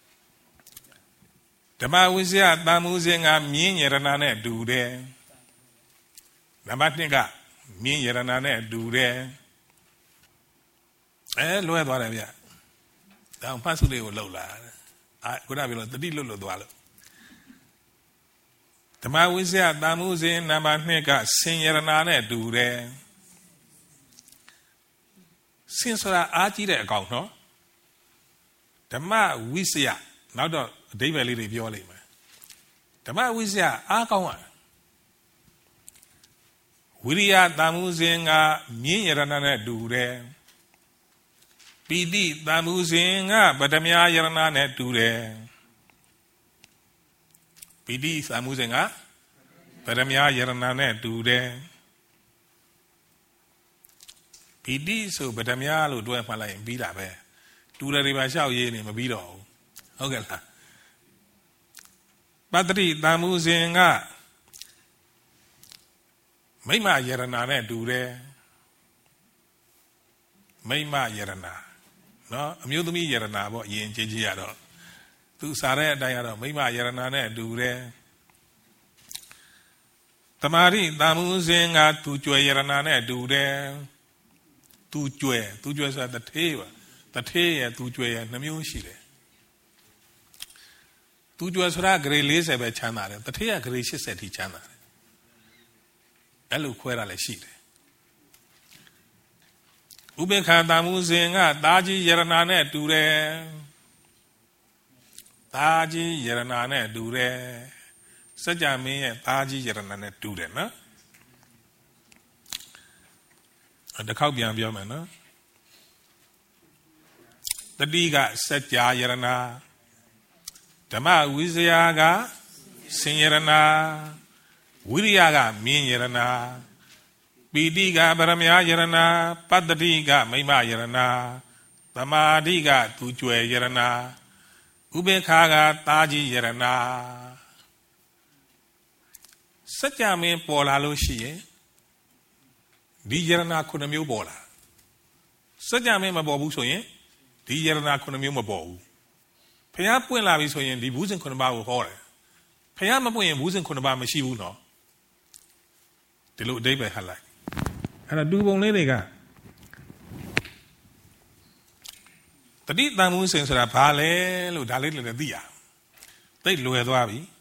ဓမ္မဝိဇ္ဇာတန်မှုစဉ်ကမြင်းယရဏနဲ့တူတယ်နံပါတ်2ကမြင်းယရဏနဲ့တူတယ်လွဲသွားတယ်ဗျတောင်ဖတ်စုလေးကိုလှုပ်လာခုနပြောလို့တတိလွတ်သွားလို့ဓမ္မဝိဇ္ဇာတန်မှုစဉ်နံပါတ်2ကစင်ယရဏနဲ့တူတယ်စင်ဆိုတာအားကြီးတဲ့အကောင်နော်ဓမ္မဝိဇ္ဇာနောက်တော့အဓိပ္ပာယ်လေးတွေပြောလိမ့်မယ်ဓမ္မဝိဇ္ဇာအားကောင်းတာဝိရိယတန်မှုစဉ်ကမြင်းယရဏနဲ့တူတယ်ပီတိတန်မှုစဉ်ကပထမယရဏနဲ့တူတယ်ပီတိတန်မှုစဉ်ကပထမယရဏနဲ့တူတယ်ပီတိဆိုပထမယလို့တွဲမှတ်လိုက်ရင်ပြီးတာပဲတူတယ်တွေပါလျှောက်ရေးနေမပြီးတော့ဘူးဟုတ်ကဲ့လားပတ္တိတန်မှုစဉ်ကမိမယရဏနဲ့တူတယ်မိမယရဏနော်အမျိုးသမီးယရဏပေါ့အရင်ချင်းရတော့သူစားတဲ့အတိုင်းကတော့မိမယရဏနဲ့တူတယ်တမာရိတန်မှုစဉ်ကသူကြွယ်ယရဏနဲ့တူတယ်သူကြွယ်ဆိုတာတထေးပါတထေးရဲ့သူကြွယ်ရဲ့နှမျိုးရှိတယ်သူကြွယ်ဆိုတာဂရေ40ပဲချမ်းသာတယ်တထေးကဂရေ80ထိချမ်းသာတယ်အဲ့လိုခွဲတာလည်းရှိတယ်ဥပေက္ခတမှုစဉ်ကတာကြီးယရဏနဲ့တူတယ်တာကြီးယရဏနဲ့တူတယ်စัจ जा မင်းရဲ့တာကြီးယရဏနဲ့တူတယ်နော်တစ်ခေါက်ပြန်ပြောမယ်နော်တတိကစัจ जा ယရဏဓမ္မဝိဇ္ဇာကစင်ယရဏဝိရိယကမြင်းယရဏပီတိကပရမယယရဏပတ္တိကမိမယရဏသမာဓိကသူကြွယ်ယရဏဥပေက္ခကတာကြီးယရဏစัจ जा မင်းပေါ်လာလို့ရှိရင်ဒီယရဏ9မျိုးပေါ်လာစัจ जा မင်းမပေါ်ဘူးဆိုရင်ဒီယရဏ9မျိုးမပေါ်ဘူးဖះပွင့်လာပြီဆိုရင်ဒီဘူးစဉ်9ပါးကိုဟောတယ်ဖះမပွင့်ရင်ဘူးစဉ်9ပါးမရှိဘူးနော်ဒီလိုအဓိပ္ပာယ်ဟတ်လိုက်အဲ့ဒါတူပုံလေးတွေကတတိတန်မှုစဉ်ဆိုတာဘာလဲလို့ဒါလေးလည်းသိရသိလွယ်သွားပြီ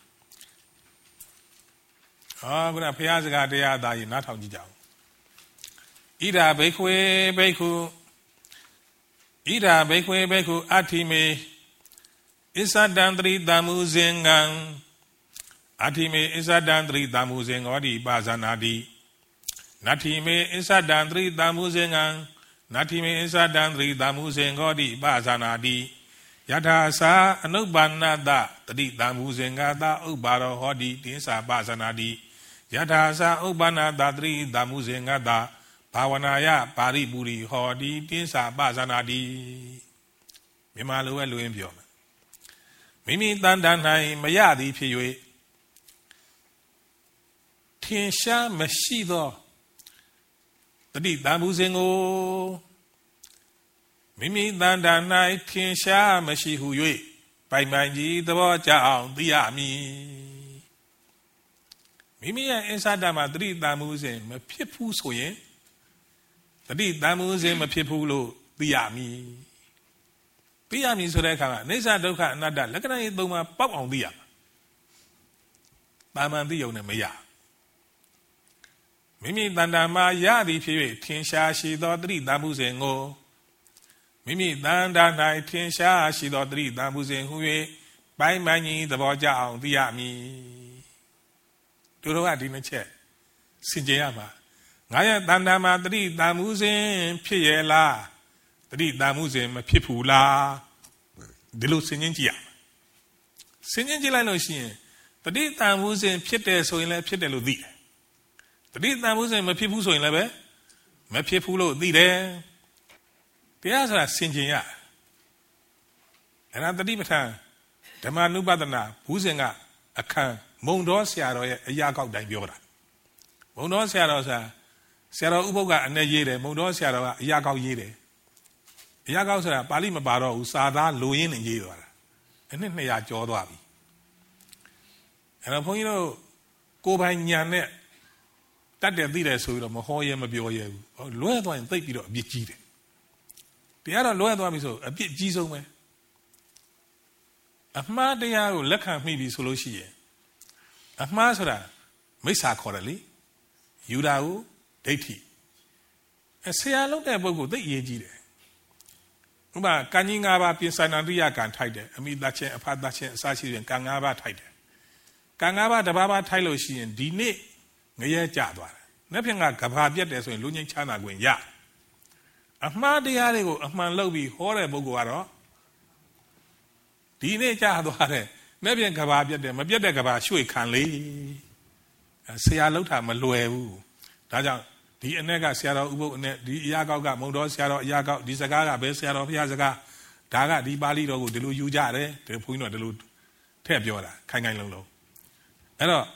ခုနဖះစကားတရားအသားကြီးနားထောင်ကြည့်ကြအောင်ဣဒာဘိက္ခွေဘိက္ခုဣဒာဘိက္ခွေဘိက္ခုအဋ္ဌိမေဣသဒံတရိတမှုစဉ်ကံအဋ္ဌိမေဣသဒံတရိတမှုစဉ်ဟောတိပါဇာနာတိနတ္ထိမေဣသဒံတရိတမှုစဉ်ကံနတ္ထိမေဣသဒံတရိတမှုစဉ်ဟောတိပါဇာနာတိယထာသာအနုပ္ပန္နတတရိတမှုစဉ်ကသာဥပ္ပါရောဟောတိတင်းစာပါဇာနာတိယထာသာဥပ္ပန္နတတရိတမှုစဉ်ကသာဘာဝနာယပါရိပူရိဟောတိတင်းစာပဇာနာတိမြန်မာလိုပဲလူရင်းပြောမယ်မိမိတန်တန်၌မရသည်ဖြစ်၍ထင်ရှားမရှိသောတတိတန်မှုစဉ်ကိုမိမိတန်တန်၌ထင်ရှားမရှိဟု၍ပိုင်ပိုင်ကြီးသဘောကျအောင်သိရမည်မိမိရဲ့အစ္ဆဒမှာတတိတန်မှုစဉ်မဖြစ်ဘူးဆိုရင်တတိတန်မှုစဉ်မဖြစ်ဘူးလို့သိရမည်သိရမည်ဆိုတဲ့အခါမှာအိစ္ဆဒုက္ခအနတ္တလက္ခဏာရေးသုံးပါးပေါက်အောင်သိရမှာတာမန်သိုံနဲ့မရမိမိတန်တာမှာရသည်ဖြစ်၍ထင်ရှားရှိသောတတိတန်မှုစဉ်ကိုမိမိတန်တာ၌ထင်ရှားရှိသောတတိတန်မှုစဉ်ဟု၍ပိုင်းပိုင်းကြီးသဘောကျအောင်သိရမည်တို့တော့ကဒီနှစ်ချက်စင်ကြယ်ရမှာငါရဲ့တန်တာမှာတတိတန်မှုစဉ်ဖြစ်ရဲ့လားတတိတန်မှုစဉ်မဖြစ်ဘူးလားဒီလိုစဉ်းကျင်ကြည့်ရစဉ်းကျင်ကြည့်လိုက်လို့ရှိရင်တတိတန်မှုစဉ်ဖြစ်တယ်ဆိုရင်လည်းဖြစ်တယ်လို့သိတယ်တတိတန်မှုစဉ်မဖြစ်ဘူးဆိုရင်လည်းပဲမဖြစ်ဘူးလို့သိတယ်တရားဆိုတာစဉ်းကျင်ရအဲ့ဒါတတိပဋ္ဌာန်ဓမ္မနုပဒနာဘူးစဉ်ကအခန်းမုံတော်ဆရာတော်ရဲ့အရာကောက်တိုင်းပြောတာမုံတော်ဆရာတော်ဆိုတာဆရာတော်ဥပုပ်ကအနဲ့ရေးတယ်မုံတော်ဆရာတော်ကအရာကောက်ရေးတယ်အရာကောက်ဆိုတာပါဠိမပါတော့ဘူးစာသားလိုရင်းနဲ့ရေးသွားတာအနှစ်200ကျော်သွားပြီအဲ့တော့ဘုန်းကြီးတို့ကိုယ်ပိုင်ညာနဲ့တတ်တယ်သိတယ်ဆိုပြီးတော့မဟောရဲမပြောရဲဘူးလွဲသွားရင်သိပ်ပြီးတော့အပြစ်ကြီးတယ်တရားတော့လွဲသွားပြီဆိုအပြစ်ကြီးဆုံးပဲအမှားတရားကိုလက်ခံမိပြီဆိုလို့ရှိရင်အမှားဆိုတာမိစ္ဆာခေါ်တယ်လေယူတာကိုဒိဋ္ဌိဆရာလုပ်တဲ့ပုဂ္ဂိုလ်သိအရေးကြီးတယ်ဥပမာကံကြီး၅ပါးပြင်ဆိုင်နာတိယကံထိုက်တယ်အမိသချင်းအဖသချင်းအစရှိရင်ကံ၅ပါးထိုက်တယ်ကံ၅ပါးတစ်ပါးပါးထိုက်လို့ရှိရင်ဒီနေ့ငရဲကျသွားတယ်နှစ်ဖြင့်ကကဘာပြတ်တယ်ဆိုရင်လူငင်းချမ်းသာခွင့်ရအမှားတရားတွေကိုအမှန်လုပ်ပြီးဟောတဲ့ပုဂ္ဂိုလ်ကတော့ဒီနေ့ကျသွားတယ်နှစ်ဖြင့်ကဘာပြတ်တယ်မပြတ်တဲ့ကဘာရွှေ့ခံလေဆရာလှုပ်တာမလွယ်ဘူးဒါကြောင့်ဒီအ내ကဆရာတော်ဥပုပ်အ내ဒီအရာကောက်ကမုံတော်ဆရာတော်အရာကောက်ဒီစကားကဘယ်ဆရာတော်ဘုရားစကားဒါကဒီပါဠိတော်ကိုဒီလိုယူကြတယ်ဒီဘုန်းကြီးတို့ဒီလိုထည့်ပြောတာခိုင်ခိုင်လုံလုံအဲ့တော့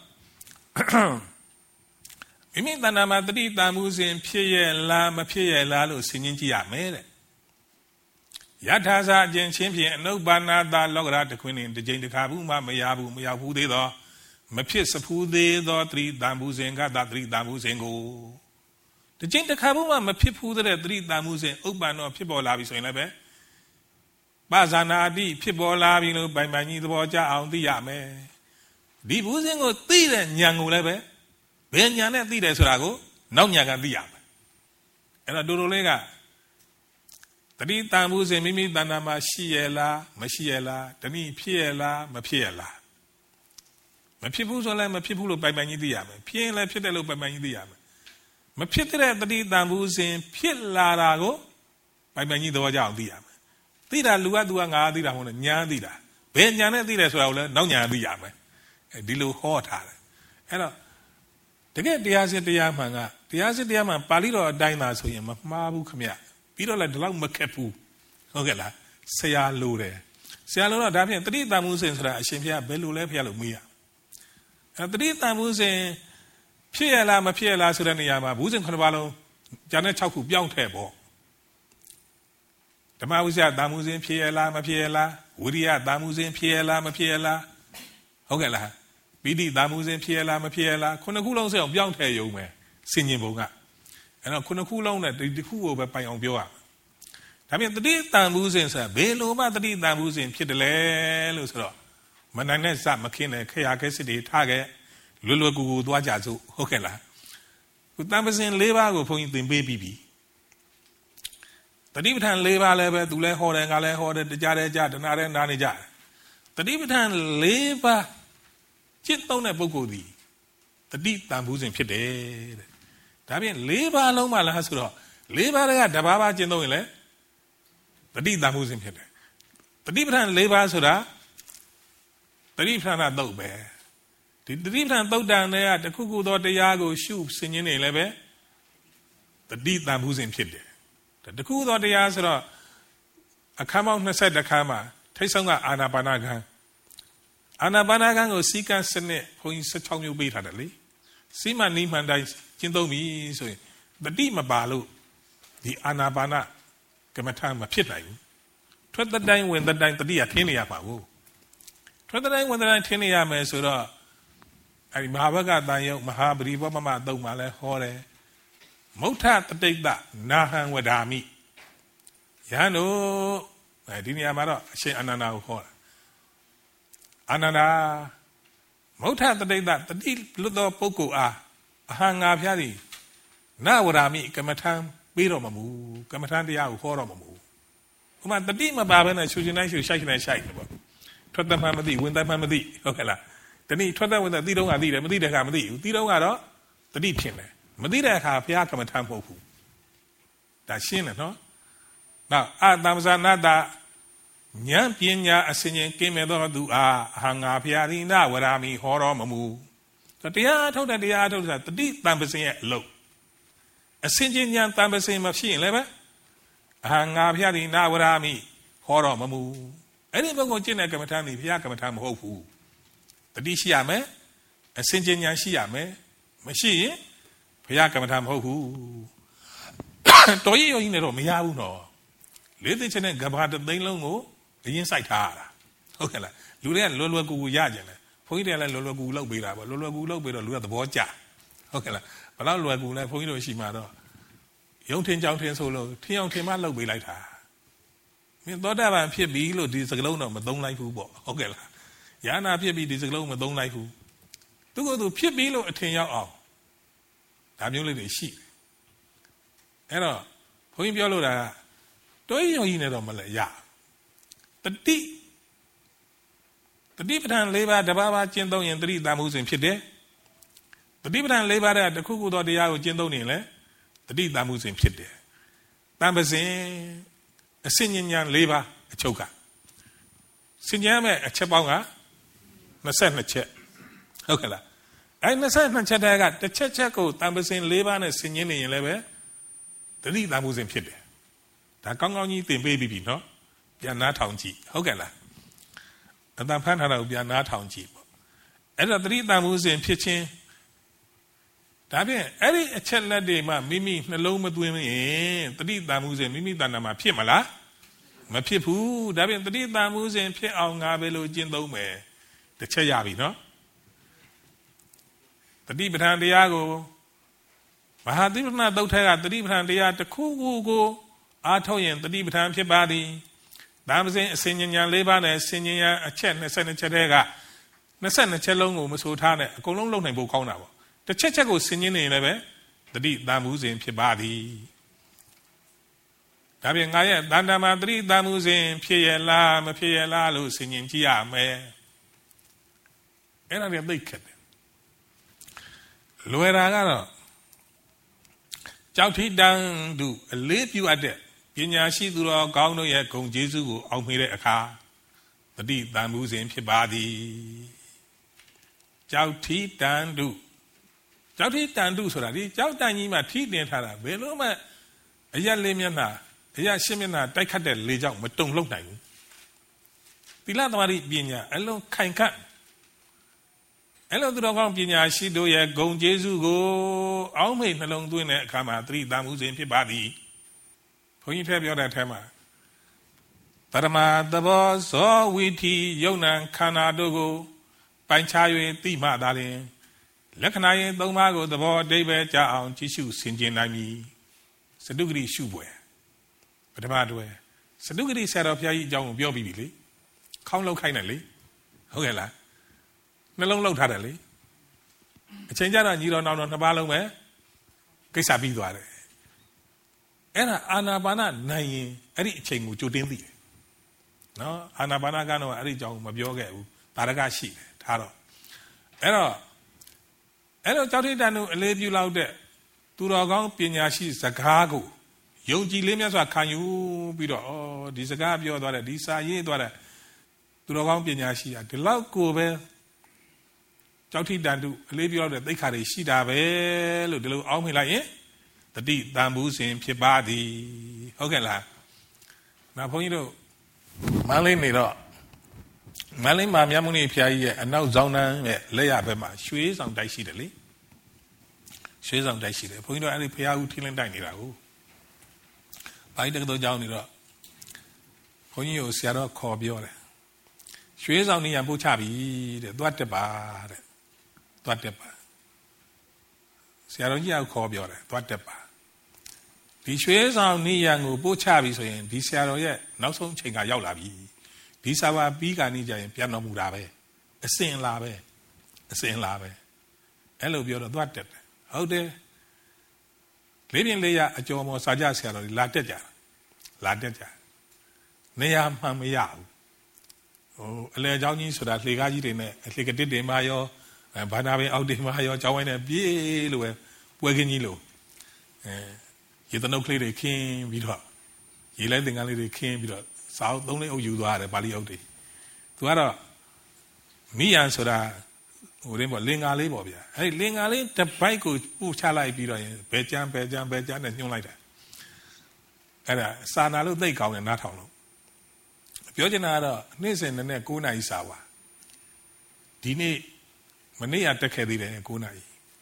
မိမိတဏ္ဍာမှာတတိတံမှုစဉ်ဖြစ်ရဲ့လားမဖြစ်ရဲ့လားလို့စဉ်းကျင်ကြည့်ရမယ်တဲ့ယထာစာအကျဉ်ချင်းဖြင့်အနုပါဏတာလောကရာတခွင်းတွင်တစ်ကြိမ်တစ်ခါဘူးမှမရဘူးမရောက်ဘူးသေးသောမဖြစ်စဖူးသေးသောတတိတံမှုစဉ်ကတတိတံမှုစဉ်ကိုတစ်ကြိမ်တစ်ခါဘူးမှမဖြစ်ဘူးတဲ့တတိတံမှုစဉ်ဥပ္ပန္နောဖြစ်ပေါ်လာပြီဆိုရင်လည်းပဲပဇာနာတိဖြစ်ပေါ်လာပြီလို့ပိုင်ပိုင်ကြီးသဘောကျအောင်သိရမယ်ဒီဘူးစဉ်ကိုသိတဲ့ဉာဏ်ကိုလည်းပဲဘယ်ဉာဏ်နဲ့သိတယ်ဆိုတာကိုနောက်ဉာဏ်ကသိရမယ်အဲ့တော့တို့လေးကတတိတံမှုစဉ်မိမိတဏ္ဍာမှာရှိရလားမရှိရလားတဏိဖြစ်ရလားမဖြစ်ရလားမဖြစ်ဘူးဆိုလည်းမဖြစ်ဘူးလို့ပိုင်ပိုင်ကြီးသိရမယ်ဖြစ်ရင်လည်းဖြစ်တယ်လို့ပိုင်ပိုင်ကြီးသိရမယ်မဖြစ်တဲ့တတိတံမှုစဉ်ဖြစ်လာတာကိုပိုင်ပိုင်ကြီးသဘောကျအောင်သိရမယ်သိတာလူကသူကငါသိတာမဟုတ်နဲ့ညာသိတာဘယ်ညာနဲ့သိတယ်ဆိုတာကိုလည်းနောက်ညာသိရမယ်ဒီလိုဟောထားတယ်အဲ့တော့တကယ်တရားစစ်တရားမှန်ကတရားစစ်တရားမှန်ပါဠိတော်အတိုင်းသာဆိုရင်မမှားဘူးခမပြီးတော့လည်းဒီလောက်မခက်ဘူးဟုတ်ကဲ့လားဆရာလိုတယ်ဆရာလိုတော့ဒါဖြင့်တတိတံမှုစဉ်ဆိုတာအရှင်ဘုရားဘယ်လိုလဲဖုရားလို့မေးရအဲ့တတိတံမှုစဉ်ဖြစ်ရလားမဖြစ်ရလားဆိုတဲ့နေရာမှာဘူးစဉ်9ပါးလုံးကျန်တဲ့6ခုပြောင်းထည့်ပေါ့ဓမ္မဝိဇ္ဇတံမှုစဉ်ဖြစ်ရလားမဖြစ်ရလားဝိရိယတံမှုစဉ်ဖြစ်ရလားမဖြစ်ရလားဟုတ်ကဲ့လားပိဋိတံမှုစဉ်ဖြစ်ရလားမဖြစ်ရလား9ခုလုံးစအောင်ပြောင်းထည့်ရုံပဲစင်ញင်ပုံကအဲ့တော့9ခုလုံးနဲ့ဒီခုကိုပဲပိုင်အောင်ပြောရဒါပြင်တတိတံမှုစဉ်ဆိုတာဘယ်လိုမှတတိတံမှုစဉ်ဖြစ်တယ်လဲလို့ဆိုတော့မနိုင်နဲ့စမခင်းနဲ့ခရခဲစစ်တွေထားခဲ့လွယ်လွယ်ကူကူသွားကြစို့ဟုတ်ကဲ့လားခုတံပစင်၄ပါးကိုဘုန်းကြီးသင်ပေးပြီးပြီတတိပဋ္ဌာန်၄ပါးလည်းပဲသူလည်းဟောတယ်ငါလည်းဟောတယ်တရားတယ်ကြားတနာတယ်နားနေကြတယ်တတိပဋ္ဌာန်၄ပါးจิตသုံးတဲ့ပုဂ္ဂိုလ်ဒီတတိတံမှုစဉ်ဖြစ်တယ်တဲ့ဒါပြင်၄ပါးလုံးမှလားဆိုတော့၄ပါးကတပါးပါးကျင့်သုံးရင်လည်းတတိတံမှုစဉ်ဖြစ်တယ်တတိပဋ္ဌာန်၄ပါးဆိုတာတတိပဋ္ဌာန်သုတ်ပဲဒီတတိပဋ္ဌာန်သုတ်တန်တွေကတခုခုသောတရားကိုရှုဆင်ခြင်နေလည်းပဲတတိတံမှုစဉ်ဖြစ်တယ်တခုသောတရားဆိုတော့အခန်းပေါင်း20ခန်းမှာထိတ်ဆုံးကအာနာပါနခန်းအာနာပါနခန်းကိုစီကံစနစ်ဘုန်းကြီး16မျိုးပေးထားတယ်လေစီမနီးမှန်တိုင်းကျင့်သုံးပြီဆိုရင်တတိမပါလို့ဒီအာနာပါနကမ္မထာမဖြစ်နိုင်ဘူးထွက်တဲ့တိုင်းဝင်တဲ့တိုင်းတတိယထင်းနေရပါဘူးထွက်တဲ့တိုင်းဝင်တဲ့တိုင်းထင်းနေရမယ်ဆိုတော့အဲဒီမဟာဘဂတန်ယုတ်မဟာပရိဘောမမတုံမှာလဲဟောတယ်မုဋ္ဌတတိတ္တနာဟံဝဒာမိယဟန်တို့ဒီနေရာမှာတော့အရှင်အာနန္ဒာကိုဟောတာအာနန္ဒာမုဋ္ဌတတိတ္တတတိလွတ်သောပုဂ္ဂိုလ်အားအဟံငါဖျားသည်နဝဒာမိကမ္မထံပြီးတော့မမူကမ္မထံတရားကိုဟောတော့မမူဥမာတတိမပါဘဲနဲ့ရှုရှင်တိုင်းရှုရှိုက်ရှင်တိုင်းရှိုက်တယ်ပေါ့ထွက်တဲ့မှမသိဝင်တဲ့မှမသိဟုတ်ကဲ့လားတနည်းထွက်တဲ့ဝင်တဲ့သိတော့ကသိတယ်မသိတဲ့အခါမသိဘူးသိတော့ကတော့တတိဖြစ်တယ်မသိတဲ့အခါဘုရားကမ္မထံမဟုတ်ဘူးဒါရှင်းတယ်နော်နောက်အတ္တမဇာနာတဉာဏ်ပညာအစဉ်ချင်းကင်းမဲ့သောသူအားအဟံငါဘုရားရိနဝရမိဟောတော်မမူတရားထုတ်တဲ့တရားထုတ်တဲ့တတိတံပစင်ရဲ့အလုပ်အစဉ်ချင်းဉာဏ်တံပစင်မဖြစ်ရင်လည်းပဲအဟံငါဘုရားရိနဝရမိဟောတော်မမူအဲ့ဒီဘုံကိုကျင့်တဲ့ကမ္မထံဒီဘုရားကမ္မထံမဟုတ်ဘူးတတိရှိရမယ်အစဉ်ချင်းဉာဏ်ရှိရမယ်မရှိရင်ဘုရားကမ္မထာမဟုတ်ဘူးတော်ကြီးရောကြီးနဲ့တော့မရဘူးနော်လေးသိချင်းနဲ့ကဘာတသိန်းလုံးကိုအရင်စိုက်ထားရတာဟုတ်ကဲ့လားလူတွေကလွယ်လွယ်ကူကူရကြတယ်ဘုန်းကြီးတွေကလည်းလွယ်လွယ်ကူကူလုပ်ပေးတာပေါ့လွယ်လွယ်ကူလုပ်ပေးတော့လူကသဘောကျဟုတ်ကဲ့လားဘယ်လောက်လွယ်ကူလဲဘုန်းကြီးတို့ရှိမှတော့ယုံထင်ကြောင်ထင်ဆိုလို့ထင်အောင်ထင်မှလုပ်ပေးလိုက်တာမင်းသောတာပန်ဖြစ်ပြီလို့ဒီစကလုံးတော့မသုံးလိုက်ဘူးပေါ့ဟုတ်ကဲ့လားယန္နာဖြစ်ပြီဒီစကလုံးမသုံးလိုက်ဘူးသူကသူဖြစ်ပြီလို့အထင်ရောက်အောင်ဒါမျိုးလေးတွေရှိတယ်အဲ့တော့ဘုန်းကြီးပြောလို့တာတွဲရုံကြီးနဲ့တော့မလဲရတတိပဋ္ဌာန်၄ပါးတပါးပါးကျင့်သုံးရင်တတိတမှုစဉ်ဖြစ်တယ်တတိပဋ္ဌာန်၄ပါးတဲ့တစ်ခုခုသောတရားကိုကျင့်သုံးနေလဲတတိတမှုစဉ်ဖြစ်တယ်တန်ပစဉ်အစဉ္ညာ၄ပါးအချုပ်ကစဉ္ညာမဲ့အချက်ပေါင်းက22ချက်ဟုတ်ကဲ့လားအဲ22ချက်တည်းကတစ်ချက်ချက်ကိုတန်ပစဉ်၄ပါးနဲ့စဉ္ညာနေရင်လည်းပဲတတိတမှုစဉ်ဖြစ်တယ်ဒါကောင်းကောင်းကြီးသင်ပေးပြီနော်ပြန်နားထောင်ကြည့်ဟုတ်ကဲ့လားအတန်ဖန်ထားတာကိုပြန်နားထောင်ကြည့်ပေါ့အဲ့တော့တတိတမှုစဉ်ဖြစ်ခြင်းဒါဖြင့်အဲ့ဒီအချက်လက်တွေမှမိမိနှလုံးမသွင်းရင်တတိတမှုစဉ်မိမိတဏ္ဍာမှာဖြစ်မလားမဖြစ်ဘူးဒါဖြင့်တတိတမှုစဉ်ဖြစ်အောင်ငါပဲလို့ကျင့်သုံးမယ်တစ်ချက်ရပြီနော်တတိပဋ္ဌာန်တရားကိုမဟာသီပ္ပဏသုတ်ထဲကတတိပဋ္ဌာန်တရားတစ်ခုခုကိုအားထုတ်ရင်တတိပဋ္ဌာန်ဖြစ်ပါသည်ဒါမစဉ်အစဉ်ဉာဏ်၄ပါးနဲ့ဆင်ញဉာဏ်အချက်22ချက်တည်းက22ချက်လုံးကိုမဆိုထားနဲ့အကုန်လုံးလုပ်နိုင်ဖို့ကောင်းတာပေါ့တစ်ချက်ချက်ကိုဆင်ញနေရင်လည်းပဲတတိတမှုစဉ်ဖြစ်ပါသည်ဒါပြင်ငါရဲ့တဏ္ဍာမှာတတိတမှုစဉ်ဖြစ်ရလားမဖြစ်ရလားလို့ဆင်ញကြည့်ရမယ်အဲ့ဒါလည်းသိခက်တယ်လွယ်တာကတော့ကြောက်ထိတန်သူအလေးပြုအပ်တဲ့ပညာရှိသူတော်ကောင်းတို့ရဲ့ဂုဏ်ကျေးဇူးကိုအောက်မေ့တဲ့အခါတတိတန်မှုစဉ်ဖြစ်ပါသည်ကြောက်ထိတန်သူဆိုတာဒီကြောက်တန်ကြီးမှာထိတင်ထားတာဘယ်လို့မှအရက်လေးမျက်နှာအရက်ရှင်းမျက်နှာတိုက်ခတ်တဲ့လေကြောင့်မတုံ့လောက်နိုင်ဘူးသီလသမารိပညာအလုံးခိုင်ခန့်အဲ့လိုသူတော်ကောင်းပညာရှိတို့ရဲ့ဂုဏ်ကျေးဇူးကိုအောက်မေ့နှလုံးသွင်းတဲ့အခါမှာတတိတမှုစဉ်ဖြစ်ပါသည်ဘုန်းကြီးထဲပြောတဲ့အထဲမှာပရမသဘောဇောဝိသီယုံနံခန္ဓာတို့ကိုပိုင်ခြား၍သိမှသာလျှင်လက္ခဏာရင်၃ပါးကိုသဘောအဓိပ္ပာယ်ကြအောင်ကြည့်ရှုဆင်ခြင်နိုင်မည်စတုဂတိရှုပွဲပထမတွဲစတုဂတိဆရာတော်ဘုရားကြီးအကြောင်းကိုပြောပြီးပြီလေခေါင်းလောက်ခိုင်းတယ်လေဟုတ်ကဲ့လားနှလုံးလောက်ထားတယ်လေအချိန်ကျတော့ညီတော်နောင်တော်နှစ်ပါးလုံးပဲကိစ္စပြီးသွားတယ်အဲ့ဒါအာနာပါနနိုင်ရင်အဲ့ဒီအချိန်ကိုကြိုတင်းသိတယ်နော်အာနာပါနကတော့အဲ့ဒီအကြောင်းမပြောခဲ့ဘူးတာရကရှိတယ်ထားတော့အဲ့တော့ကြောက်ထိတ်တန်တို့အလေးပြုလောက်တဲ့သူတော်ကောင်းပညာရှိစကားကိုယုံကြည်လေးမြတ်စွာခံယူပြီးတော့ဒီစကားပြောသွားတယ်ဒီစာရေးသွားတယ်သူတော်ကောင်းပညာရှိကဒီလောက်ကိုပဲကြောက်ထိတ်တန်တို့အလေးပြုလောက်တဲ့သိက္ခာတွေရှိတာပဲလို့ဒီလိုအောင်းမိလိုက်ရင်တတိတန်မှုစဉ်ဖြစ်ပါသည်ဟုတ်ကဲ့လားနောက်ဘုန်းကြီးတို့မန္တလေးနေတော့မန္တလေးမှာမြတ်မုနိဖျားကြီးရဲ့အနောက်ဇောင်းနှန်းရဲ့လက်ရဘက်မှာရွှေဆောင်တိုက်ရှိတယ်လေရွှေဆောင်တိုက်ရှိတယ်ဘုန်းကြီးတို့အဲ့ဒီဖျားဦးထင်းလင်းတိုက်နေတာကိုဘာကြီးတကတော့ကြောင်းနေတော့ဘုန်းကြီးကိုဆရာတော်ခေါ်ပြောတယ်ရွှေဆောင်နေရပို့ချပြီတဲ့သွားတက်ပါတဲ့သွားတက်ပါဆရာတော်ကြီးကခေါ်ပြောတယ်သွားတက်ပါဒီရွှေဆောင်နေရကိုပို့ချပြီဆိုရင်ဒီဆရာတော်ရဲ့နောက်ဆုံးအချိန်ကရောက်လာပြီဒီစာပါပြီးကနေကြရင်ပြန်တော်မူတာပဲအစင်လာပဲအဲ့လိုပြောတော့သွားတက်တယ်ဟုတ်တယ်လေးပြင်လေးရအကျော်မော်စာကြဆရာတော်လာတက်ကြနေရာမှန်မရဘူးအလဲเจ้าကြီးဆိုတာလှေကားကြီးတွေနဲ့လှေကတစ်တွေမှာရောဘာနာပင်အောက်တွေမှာရောเจ้าဝိုင်းနဲ့ပြေးလို့ပဲပွဲခင်းကြီးလို့ရေတနုတ်ကလေးတွေခင်းပြီးတော့ရေလဲသင်္ကန်းလေးတွေခင်းပြီးတော့စာအုပ်သုံးလေးအုပ်ယူသွားတယ်ပါဠိအုပ်တွေသူကတော့မိယံဆိုတာဟိုတင်းပေါ့လင်္ကာလေးပေါ့ဗျာအဲ့ဒီလင်္ကာလေးတစ်ပိုက်ကိုပို့ချလိုက်ပြီးတော့ရင်ဘယ်ကြမ်းနဲ့ညှိုးလိုက်တာအဲ့ဒါစာနာလို့သိကောင်းတယ်နားထောင်လို့ပြောချင်တာကတော့နေ့စဉ်နဲ့9 နာရီစာပါဒီနေ့မနေ့ကတက်ခဲ့သေးတယ်9 နာရီ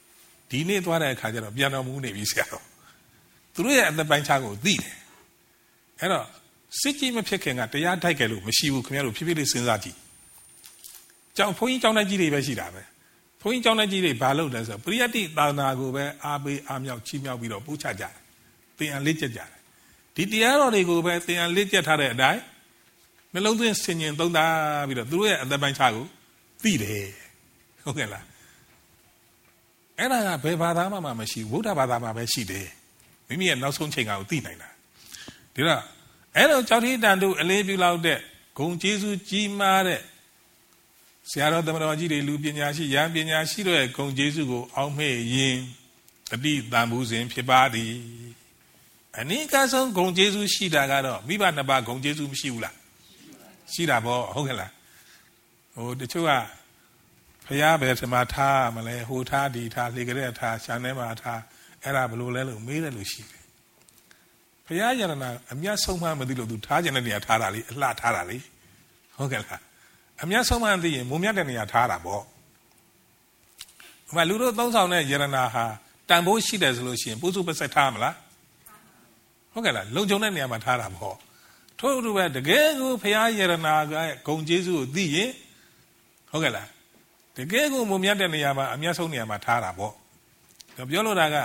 ဒီနေ့သွားတဲ့အခါကျတော့ပြန်တော်မူနေပြီဆရာတော်သူတို့ရဲ့အသက်ပိုင်းခြားကိုသိတယ်အဲ့တော့စစ်ကြီးမဖြစ်ခင်ကတရားထိုက်ကြလို့မရှိဘူးခင်ဗျားတို့ဖြည်းဖြည်းလေးစဉ်းစားကြည့်ကျောင်းဘုန်းကြီးကျောင်းသားကြီးတွေပဲရှိတာပဲဘုန်းကြီးကျောင်းသားကြီးတွေဘာလုပ်လဲဆိုတော့ပရိယတ္တိသာသနာကိုပဲအားပေးအားမြောက်ချီးမြှောက်ပြီးတော့ပို့ချကြတယ်သင်အားလေ့ကျက်ကြတယ်ဒီတရားတော်တွေကိုပဲသင်အားလေ့ကျက်ထားတဲ့အတိုင်းနှလုံးသွင်းဆင်ញင်သုံးသပ်ပြီးတော့သူတို့ရဲ့အသက်ပိုင်းခြားကိုသိတယ်ဟုတ်ကဲ့လားအဲ့ဒါကဘယ်ဘာသာမှမရှိဘူးဗုဒ္ဓဘာသာမှာပဲရှိတယ်မိမိရဲ့နောက်ဆုံးချိန်ကိုသိနိုင်တာဒီတော့အဲ့လိုကြောက်တိတန်တို့အလေးပြုလောက်တဲ့ဂုဏ်ကျေးဇူးကြီးမားတဲ့ဆရာတော်သမတော်ကြီးတွေလူပညာရှိဉာဏ်ပညာရှိတို့ရဲ့ဂုဏ်ကျေးဇူးကိုအောက်မေ့ရင်တတိတန်မှုစဉ်ဖြစ်ပါသည်အနိကဆုံးဂုဏ်ကျေးဇူးရှိတာကတော့မိဘနှစ်ပါးဂုဏ်ကျေးဇူးမရှိဘူးလားရှိတာပေါ့ဟုတ်ကဲ့လားဟိုတချို့ကဖယားပဲဓမ္မထားမလဲဟိုထားဒီထားလေကြတဲ့ထားရှာနေမှာထားအဲ့ဒါဘလို့လဲလို့မေးတယ်လို့ရှိတယ်ဖယားယရဏအမျက်ဆုံးမှမသိလို့သူထားခြင်းတဲ့နေရာထားတာလေအလှထားတာလေဟုတ်ကဲ့လားအမျက်ဆုံးမှသိရင်မုံမြတ်တဲ့နေရာထားတာပေါ့ဒီမှာလူတို့သုံးဆောင်တဲ့ယရဏဟာတန်ဖိုးရှိတယ်ဆိုလို့ရှိရင်ပုစုပစက်ထားမလားဟုတ်ကဲ့လားလုံခြုံတဲ့နေရာမှာထားတာပေါ့ထို့အတူပဲတကယ်ကိုဖယားယရဏကဂုံကျေးဇူးကိုသိရင်ဟုတ်ကဲ့လားတကယ်ကိုမုံမြတ်တဲ့နေရာမှာအမျက်ဆုံးနေရာမှာထားတာပေါ့ပြောလို့တာက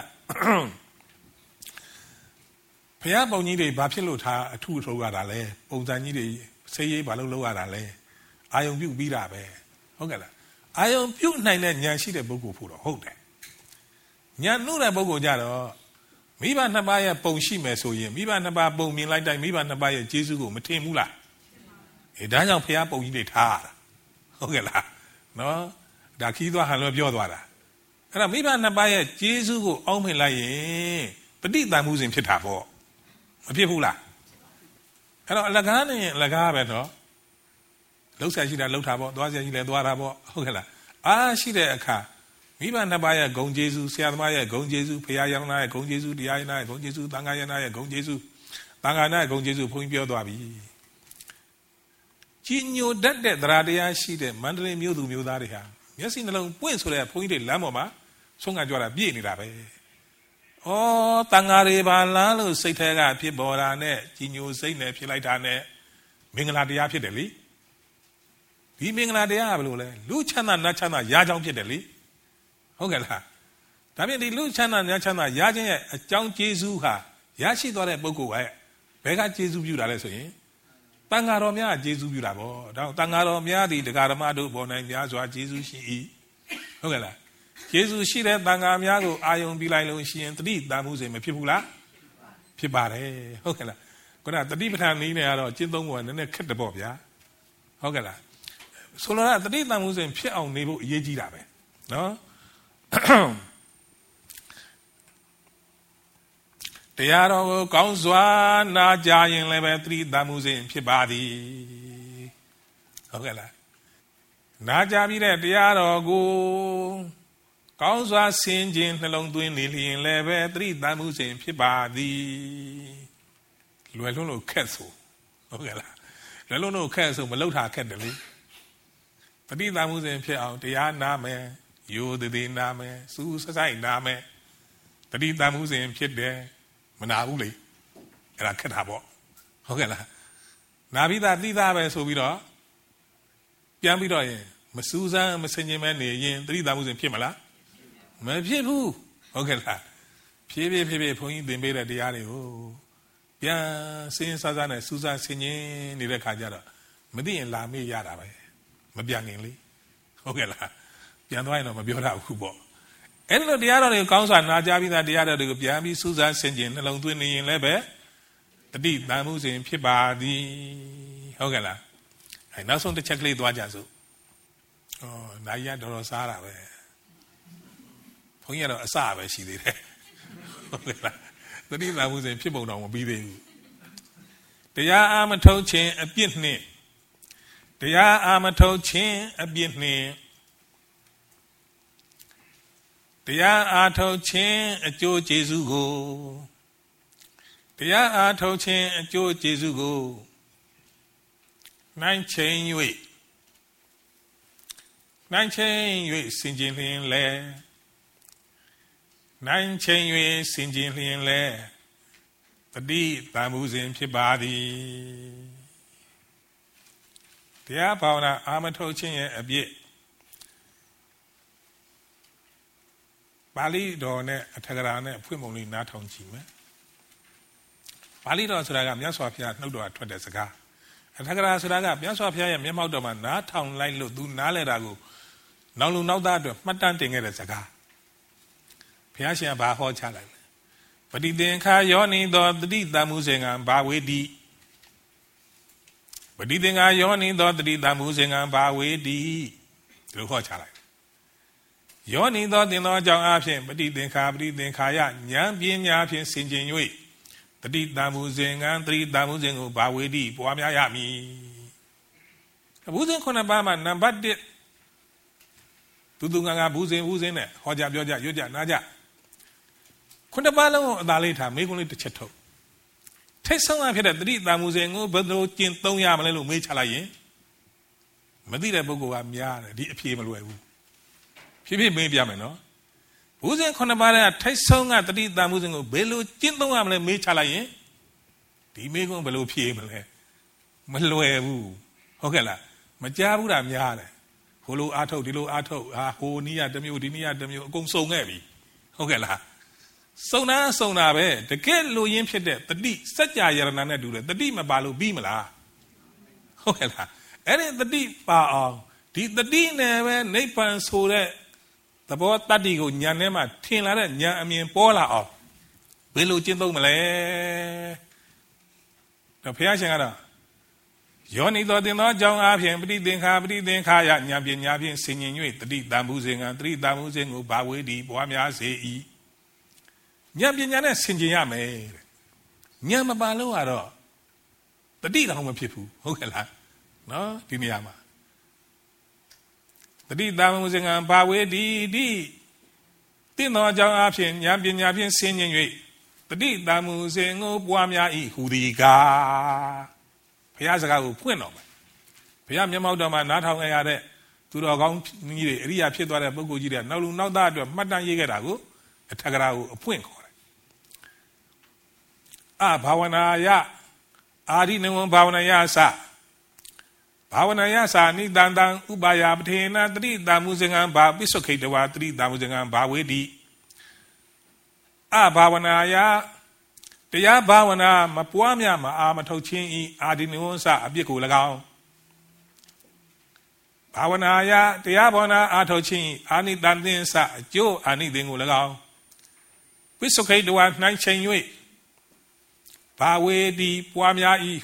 ဖယားပုံကြီးတွေဘာဖြစ်လို့ထားအထုထုတ်ရတာလဲပုံစံကြီးတွေဆေးရေးဘာလို့လုပ်ရတာလဲအာယုံပြုတ်ပြီးတာပဲဟုတ်ကဲ့လားအာယုံပြုတ်နိုင်တဲ့ဉာဏ်ရှိတဲ့ပုဂ္ဂိုလ်ဖို့တော့ဟုတ်တယ်ဉာဏ်နှုတ်တဲ့ပုဂ္ဂိုလ်ကြတော့မိဘနှစ်ပါးရဲ့ပုံရှိမယ်ဆိုရင်မိဘနှစ်ပါးပုံမြင်လိုက်တိုင်းမိဘနှစ်ပါးရဲ့ကျေးဇူးကိုမထင်ဘူးလားဒါကြောင့်ဖယားပုံကြီးတွေထားရတာဟုတ်ကဲ့လားနော်ဒါခီးသွားဟန်လို့ပြောသွားတာအဲ့တော့မိဘနှစ်ပါးရဲ့ကျေးဇူးကိုအောက်မေ့လိုက်ရင်ပဋိသင်္မှုစဉ်ဖြစ်တာပေါ့မဖြစ်ဘူးလားအဲ့တော့အလကားနဲ့အလကားပဲနော်လှုပ်ရှားရှိတာလှုပ်တာပေါ့သွားရှားရှိလဲသွားတာပေါ့ဟုတ်ကဲ့လားအားရှိတဲ့အခါမိဘနှစ်ပါးရဲ့ဂုဏ်ကျေးဇူးဆရာသမားရဲ့ဂုဏ်ကျေးဇူးဘုရားယန္နာရဲ့ဂုဏ်ကျေးဇူးတရားယန္နာရဲ့ဂုဏ်ကျေးဇူးသံဃာယန္နာရဲ့ဂုဏ်ကျေးဇူးသံဃာနာရဲ့ဂုဏ်ကျေးဇူးဘုန်းကြီးပြောသွားပြီကြီးညိုတတ်တဲ့တရားတရားရှိတဲ့မန္တလေးမြို့သူမြို့သားတွေဟာမျက်စိနှလုံးပွင့်ဆိုတဲ့ဘုန်းကြီးတွေလမ်းပေါ်မှာဆုံးကကြွတာပြည့်နေတာပဲဩတန်ဃာတွေပါလားလို့စိတ်ထဲကဖြစ်ပေါ်တာနဲ့ကြီးညိုစိတ်နဲ့ဖြစ်လိုက်တာနဲ့မင်္ဂလာတရားဖြစ်တယ်လေဒီမင်္ဂလာတရားကဘယ်လိုလဲလူချမ်းသာနတ်ချမ်းသာရကြောင်းဖြစ်တယ်လေဟုတ်ကဲ့လားဒါဖြင့်ဒီလူချမ်းသာနတ်ချမ်းသာရခြင်းရဲ့အကြောင်းကျေးဇူးဟာရရှိသွားတဲ့ပုဂ္ဂိုလ်ရဲ့ဘယ်ကကျေးဇူးပြုတာလဲဆိုရင်တန်ဃာတော်များကျေးဇူးပြုတာပေါ့ဒါတန်ဃာတော်များဒီတရားဓမ္မတို့ပေါ်နိုင်များစွာကျေးဇူးရှိ၏ဟုတ်ကဲ့လားကျေးဇူးရှိတဲ့တန်ဃာများကိုအာယုံပြလိုက်လို့ရှိရင်တတိတန်မှုစဉ်မဖြစ်ဘူးလားဖြစ်ပါတယ်ဟုတ်ကဲ့လားခုနတတိပဋ္ဌာန်နည်းနဲ့ကတော့ကျင့်သုံးဖို့ကနည်းနည်းခက်တယ်ပေါ့ဗျာဟုတ်ကဲ့လားဆိုလိုတာတတိတန်မှုစဉ်ဖြစ်အောင်နေဖို့အရေးကြီးတာပဲနော်တရားတော်ကိုကောင်းစွာနာကြားရင်လည်းပဲတတိတန်မှုစဉ်ဖြစ်ပါသည်ဟုတ်ကဲ့လားနာကြားပြီးတဲ့တရားတော်ကိုကောင်းစွာဆင်ခြင်နှလုံးသွင်းနေလျင်လည်းပဲတတိတန်မှုစဉ်ဖြစ်ပါသည်လွယ်လွန်းလို့ခက်ဆိုဟုတ်ကဲ့လားလွယ်လွန်းလို့ခက်ဆိုမလှုပ်တာခက်တယ်လေတတိတန်မှုစဉ်ဖြစ်အောင်တရားနာမယ်ယိုသေးနာမယ်စူးဆိုင်နာမယ်တတိတန်မှုစဉ်ဖြစ်တယ်မနာဘူးလေအဲ့ဒါခက်တာပေါ့ဟုတ်ကဲ့လားနာပြီးသားသိသားပဲဆိုပြီးတော့ပြန်ပြီးတော့ရင်မစူးစမ်းမစင်ကြင်မဲနေရင်တတိတန်မှုစဉ်ဖြစ်မလားမဖြစ်ဘူးဟုတ်ကဲ့လားဖြည်းဖြည်းဘုန်းကြီးသင်ပေးတဲ့တရားတွေကိုပြန်စဉ်းစားနဲ့စူးစမ်းဆင်ခြင်နေတဲ့ခါကျတော့မသိရင်လာမေ့ရတာပဲမပြန်ခင်လေဟုတ်ကဲ့လားပြန်သွားရင်တော့မပြောတာဘူးပေါ့အဲ့လိုတရားတော်တွေကိုကောင်းစွာနာကြားပြီးသားတရားတော်တွေကိုပြန်ပြီးစူးစမ်းဆင်ခြင်နှလုံးသွင်းနေရင်လည်းပဲတတိတန်မှုစဉ်ဖြစ်ပါသည်ဟုတ်ကဲ့လားအဲနောက်ဆုံးတစ်ချက်ကလေးသွားကြစို့နိုင်ရတော်စားတာပဲဘုန်းကြီးကတော့အစပဲရှိသေးတယ်ဟုတ်ကဲ့လားတတိတန်မှုစဉ်ဖြစ်ပုံတော့မပြီးသေးဘူးတရားအာမထုတ်ခြင်းအပြစ်နှင့်တရားအာမထုတ်ခြင်းအပြစ်နှင့်တရားအားထုတ်ခြင်းအကျိုးကျေးဇူးကိုတရားအားထုတ်ခြင်းအကျိုးကျေးဇူးကိုနိုင်ချိန်၍ဆင်ခြင်လျင်လဲနိုင်ချိန်၍ဆင်ခြင်လျင်လဲတတိတန်မှုစဉ်ဖြစ်ပါသည်တရားဘာဝနာအာမထုတ်ခြင်းရဲ့အပြည့်ပါဠိတော်နဲ့အထက်ကရာနဲ့ဖွင့်ပုံလေးနားထောင်ကြည့်မယ်ပါဠိတော်ဆိုတာကမြတ်စွာဘုရားနှုတ်တော်ထွက်တဲ့စကားအထက်ကရာဆိုတာကမြတ်စွာဘုရားရဲ့မျက်မှောက်တော်မှာနားထောင်လိုက်လို့သူနားလဲတာကိုနောက်လူနောက်သားအတွက်မှတ်တမ်းတင်ခဲ့တဲ့စကားဘုရားရှင်ကဘာဟောချလိုက်လဲပฏิသင်္ခါယောနိသောတတိတမှုစဉ်ကဘာဝေတိပฏิသင်္ခါယောနိသောတတိတမှုစဉ်ကဘာဝေတိဒီလိုဟောချလိုက်ယောနိသောတင်သောအကြောင်းအဖြစ်ပฏิသင်္ခါယဉာဏ်ပညာဖြင့်ဆင်ခြင်၍တတိတမှုစဉ်ကတတိတမှုစဉ်ကိုဘာဝေတိပွားများရမည်ဘူးစဉ်ခုနှစ်ပါးမှာနံပါတ်1သူငါဘူးစဉ်နဲ့ဟောကြပြောကြရွတ်ကြနားကြခုနှစ်ပါးလုံးကိုအသာလေးထားမေးခွန်းလေးတစ်ချက်ထုတ်ထိတ်ဆုံးအဖြစ်တဲ့တတိတမှုစဉ်ကိုဘယ်လိုကျင့်သုံးရမလဲလို့မေးချလိုက်ရင်မသိတဲ့ပုဂ္ဂိုလ်ကများတယ်ဒီအဖြေမလွယ်ဘူးဖြည်းဖြည်းမေးပြမယ်နော်ဘူးစဉ်ခုနှစ်ပါးတဲ့ထိတ်ဆုံးကတတိတမှုစဉ်ကိုဘယ်လိုကျင့်သုံးရမလဲမေးချလိုက်ရင်ဒီမေးခွန်းဘယ်လိုဖြေမလဲမလွယ်ဘူးဟုတ်ကဲ့လားမကြားဘူးတာများတယ်ဟိုလိုအားထုတ်ဒီလိုအားထုတ်ဟိုနီးရတစ်မျိုးဒီနီးရတစ်မျိုးအကုန်စုံခဲ့ပြီဟုတ်ကဲ့လားစုံတာပဲတကယ်လိုရင်းဖြစ်တဲ့တတိစัจ जा ယရဏနဲ့တူတယ်တတိမပါလို့ပြီးမလားဟုတ်ကဲ့လားအဲ့ဒီတတိပါအောင်ဒီတတိနဲ့ပဲနိဗ္ဗာန်ဆိုတဲ့သဘောတတ္တိကိုဉာဏ်ထဲမှာထင်လာတဲ့ဉာဏ်အမြင်ပေါ်လာအောင်ဘယ်လိုကျင့်သုံးမလဲတော့ဘုရားရှင်ကတော့ယောနိသောတင်သောအကြောင်းအားဖြင့်ပฏิသင်္ခါယဉာဏ်ပညာဖြင့်ဆင်ញင်၍တတိတံမှုစဉ်ကတတိတံမှုစဉ်ကိုဘာဝေတိပွားများစေ၏ဉာဏ်ပညာနဲ့ဆင်ခြင်ရမယ်တဲ့ဉာဏ်မပါလို့ကတော့တတိတောင်မဖြစ်ဘူးဟုတ်ကဲ့လားနော်ဒီနေရာမှာတတိတံမှုစဉ်ကဘာဝေတိတိတင်သောအကြောင်းအားဖြင့်ဉာဏ်ပညာဖြင့်ဆင်ញင်၍တတိတံမှုစဉ်ကိုပွားများ၏ဟူသည်ကားဘုရားစကားကိုဖွင့်တော်မယ်ဘုရားမျက်မှောက်တော်မှာနားထောင်ရတဲ့သူတော်ကောင်းကြီးတွေအရိယာဖြစ်သွားတဲ့ပုဂ္ဂိုလ်ကြီးတွေနောက်လူနောက်သားအတွက်မှတ်တမ်းရေးခဲ့တာကိုအထက်ကရာကိုအဖွင့်ခေါ်တယ်ဘာဝနာယအာရိနဝံဘာဝနာယသဘာဝနာယသနိတံတံဥပါယပထေနတတိတမှုစဉ်ကဘာပိစုခိတဝါတတိတမှုစဉ်ကဘာဝေတိဘာဝနာယတရားဘာဝနာမပွားများမအာမထုတ်ခြင်းဤအာဒီနိဝံစအပြစ်ကို၎င်းဘာဝနာယတရားဘာဝနာအာထုတ်ခြင်းအာနိတန်သင်္စအကျိုးအာနိသင်ကို၎င်းပိစုခိတဝါနှိုင်းချိန်၍ဘာဝေတိပွားများဤ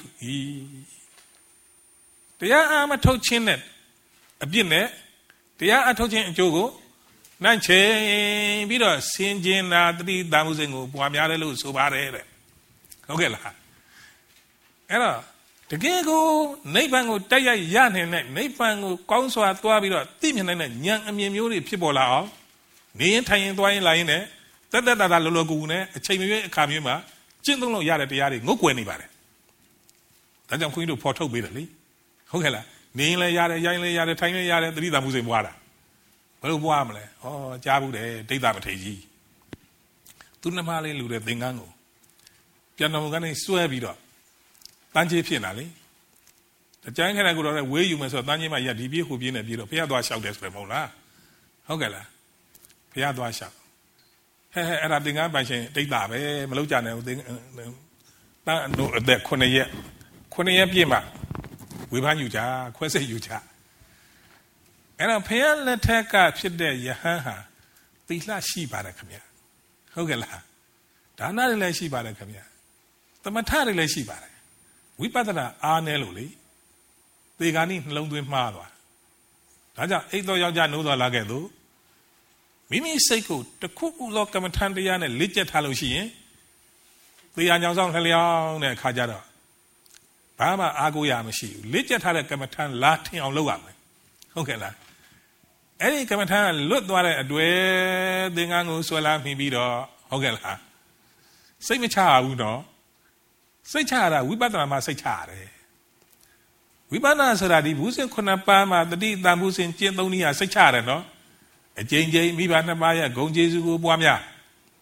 တရားအာမထုတ်ခြင်းနဲ့အပြစ်နဲ့တရားအထုတ်ခြင်းအကျိုးကိုနှိုင်းချိန်ပြီးတော့ဆင်ခြင်တာတတိတမှုစဉ်ကိုပွားများတယ်လို့ဆိုပါတယ်တဲ့ဟုတ်ကဲ့လားအဲ့တော့တကယ်ကိုနိဗ္ဗာန်ကိုတိုက်ရိုက်ရနိုင်တဲ့နိဗ္ဗာန်ကိုကောင်းစွာသွားပြီးတော့သိမြင်နိုင်တဲ့ဉာဏ်အမြင်မျိုးတွေဖြစ်ပေါ်လာအောင်နေရင်ထိုင်ရင်သွားရင်လာရင်နဲ့တက်တက်တာတာလောလောကူကူနဲ့အချိန်မရွေးအခါမျိုးမှာကျင့်သုံးလို့ရတဲ့တရားတွေငုတ်ကွယ်နေပါတယ်ဒါကြောင့်ခွင်းတို့ဖော်ထုတ်ပေးတယ်လေဟုတ်ကဲ့လားနေရင်လည်းရတယ်ရိုင်းလည်းရတယ်ထိုင်လည်းရတယ်သတိတမှုစဉ်ပွားတာဘယ်လိုပွားမလဲဟောကြားဘူးတယ်ဒိဋ္ဌမထေရကြီးသူနှမလေးလူတဲ့သင်္ကန်းကိုပြန်တော်မူကနေစွဲပြီးတော့တန်းကြီးဖြစ်လာလေတကြိုင်းခဏကိုတော့ဝေးယူမယ်ဆိုတော့တန်းကြီးမှရဒီပြေးဟိုပြေးနေပြီးတော့ဘုရားသွားလျှောက်တယ်ဆိုတယ်မဟုတ်လားဟုတ်ကဲ့လားဘုရားသွားလျှောက်အဲ့ဒါသင်္ကန်းပိုင်ရှင်ဒိဋ္ဌပဲမလုပ်ကြနဲ့ဘူးတန်းတို့အသက်9ရက်ပြည့်မှဝေဖန်ယူကြခွဲစိတ်ယူကြအဲ့တော့ဘုရားလက်ထက်ကဖြစ်တဲ့ယဟန်ဟာသီလရှိပါတယ်ခင်ဗျဟုတ်ကဲ့လားဒါနတွေလည်းရှိပါတယ်ခင်ဗျသမထတွေလည်းရှိပါတယ်ဝိပဿနာအားနည်းလို့လေသေဂာနိနှလုံးသွင်းမှားသွားဒါကြောင့်အိတ်တော်ယောက်ျားနိုးသွားလာခဲ့သူမိမိစိတ်ကိုတခုခုသောကမ္မထံတရားနဲ့လက်ကျက်ထားလို့ရှိရင်သေရညောင်ဆောင်လျောင်းတဲ့အခါကျတော့ဘာမှအားကိုးရမရှိဘူးလက်ကျက်ထားတဲ့ကမ္မထံလာထင်အောင်လုပ်ရမယ်ဟုတ်ကဲ့လားအဲ့ဒီကမ္မထံလွတ်သွားတဲ့အတွေ့သင်္ကန်းကိုဆွဲလာမိပြီးတော့ဟုတ်ကဲ့လားစိတ်မချဘူးနော်စိတ်ချရတာဝိပဿနာမှာစိတ်ချရတယ်ဝိပဿနာဆိုတာဒီဘူးစဉ်9ပါးမှာတတိတံဘူးစဉ်ကျင့်သုံးနည်းဟာစိတ်ချရတယ်နော်အကျဉ်းချင်းမိဘ2ပါးရဲ့ဂုဏ်ကျေးဇူးကိုပွားများ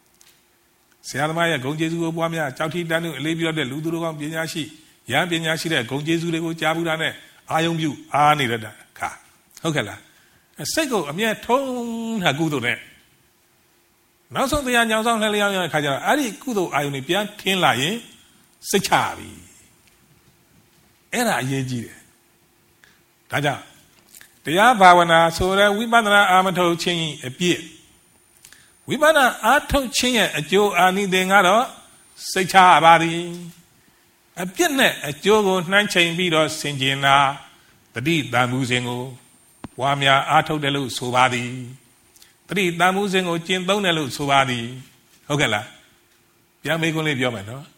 ဆရာသမားရဲ့ဂုဏ်ကျေးဇူးကိုပွားများကြောက်ထီတန်းတို့အလေးပြုတဲ့လူသူတို့ကောင်းပညာရှိရဟန်းပညာရှိတဲ့ဂုဏ်ကျေးဇူးတွေကိုကြားဘူးတာနဲ့အာယုံပြုအားနေတဲ့ခါဟုတ်ကဲ့လားစိတ်ကိုအမြဲထုံးတာကုသိုလ်နဲ့နောက်ဆုံးတရားညောင်ဆောင်လှည့်လျောင်းရတဲ့ခါကျတော့အဲ့ဒီကုသိုလ်အာယုံတွေပြန်ထင်းလာရင်စိတ်ချပြီအဲ့ဒါအရေးကြီးတယ်ဒါကြောင့်တရားဘာဝနာဆိုတဲ့ဝိပဿနာအာမထုတ်ခြင်းအပြည့်ဝိပဿနာအာထုတ်ခြင်းရဲ့အကျိုးအာနိသင်ကတော့စိတ်ချပါသည်အပြည့်နဲ့အကျိုးကိုနှိုင်းချိန်ပြီးတော့ဆင်ခြင်တာတတိတန်မှုစဉ်ကိုဝါများအာထုတ်တယ်လို့ဆိုပါသည်တတိတန်မှုစဉ်ကိုကျင့်သုံးတယ်လို့ဆိုပါသည်ဟုတ်ကဲ့လားပြန်မေးခွန်းလေးပြောမယ်နော်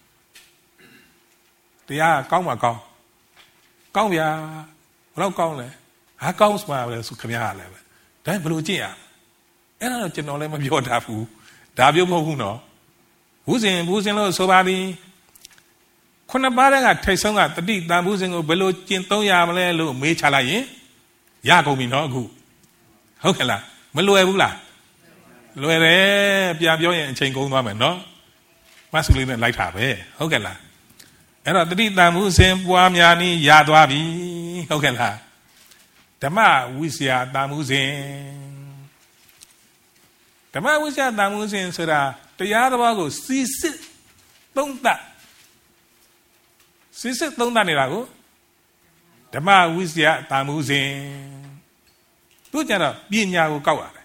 တရားကောင်းမှကောင်းဗျာဘယ်တော့ကောင်းလဲဟာကောင်းစမှာပဲဆိုခင်ဗျားလည်းပဲဒါဘယ်လိုကြည့်ရအဲ့ဒါတော့ကျွန်တော်လည်းမပြောတတ်ဘူးဒါပြောမဟုတ်ဘူးနော်ဘူးစင်လို့ဆိုပါသည်ခုနှစ်ပါးကထိတ်ဆုံးကတတိတန်ဘူးစင်ကိုဘယ်လိုကျင့်သုံးရမလဲလို့မေးချလိုက်ရင်ရကုန်ပြီနော်အခုဟုတ်ကဲ့လားမလွယ်ဘူးလားလွယ်တယ်ပြန်ပြောရင်အချိန်ကုန်သွားမယ်နော်မဆုလေးနဲ့လိုက်တာပဲဟုတ်ကဲ့လားအဲ့တော့တတိတန်မှုစဉ်ပွားများနည်းရသွားပြီဟုတ်ကဲ့လားဓမ္မဝိဇ္ဇာတန်မှုစဉ်ဓမ္မဝိဇ္ဇာတန်မှုစဉ်ဆိုတာတရားတစ်ပါးကိုစီစစ်သုံးသပ်နေတာကိုဓမ္မဝိဇ္ဇာတန်မှုစဉ်သူကြတော့ပညာကိုကောက်ရတယ်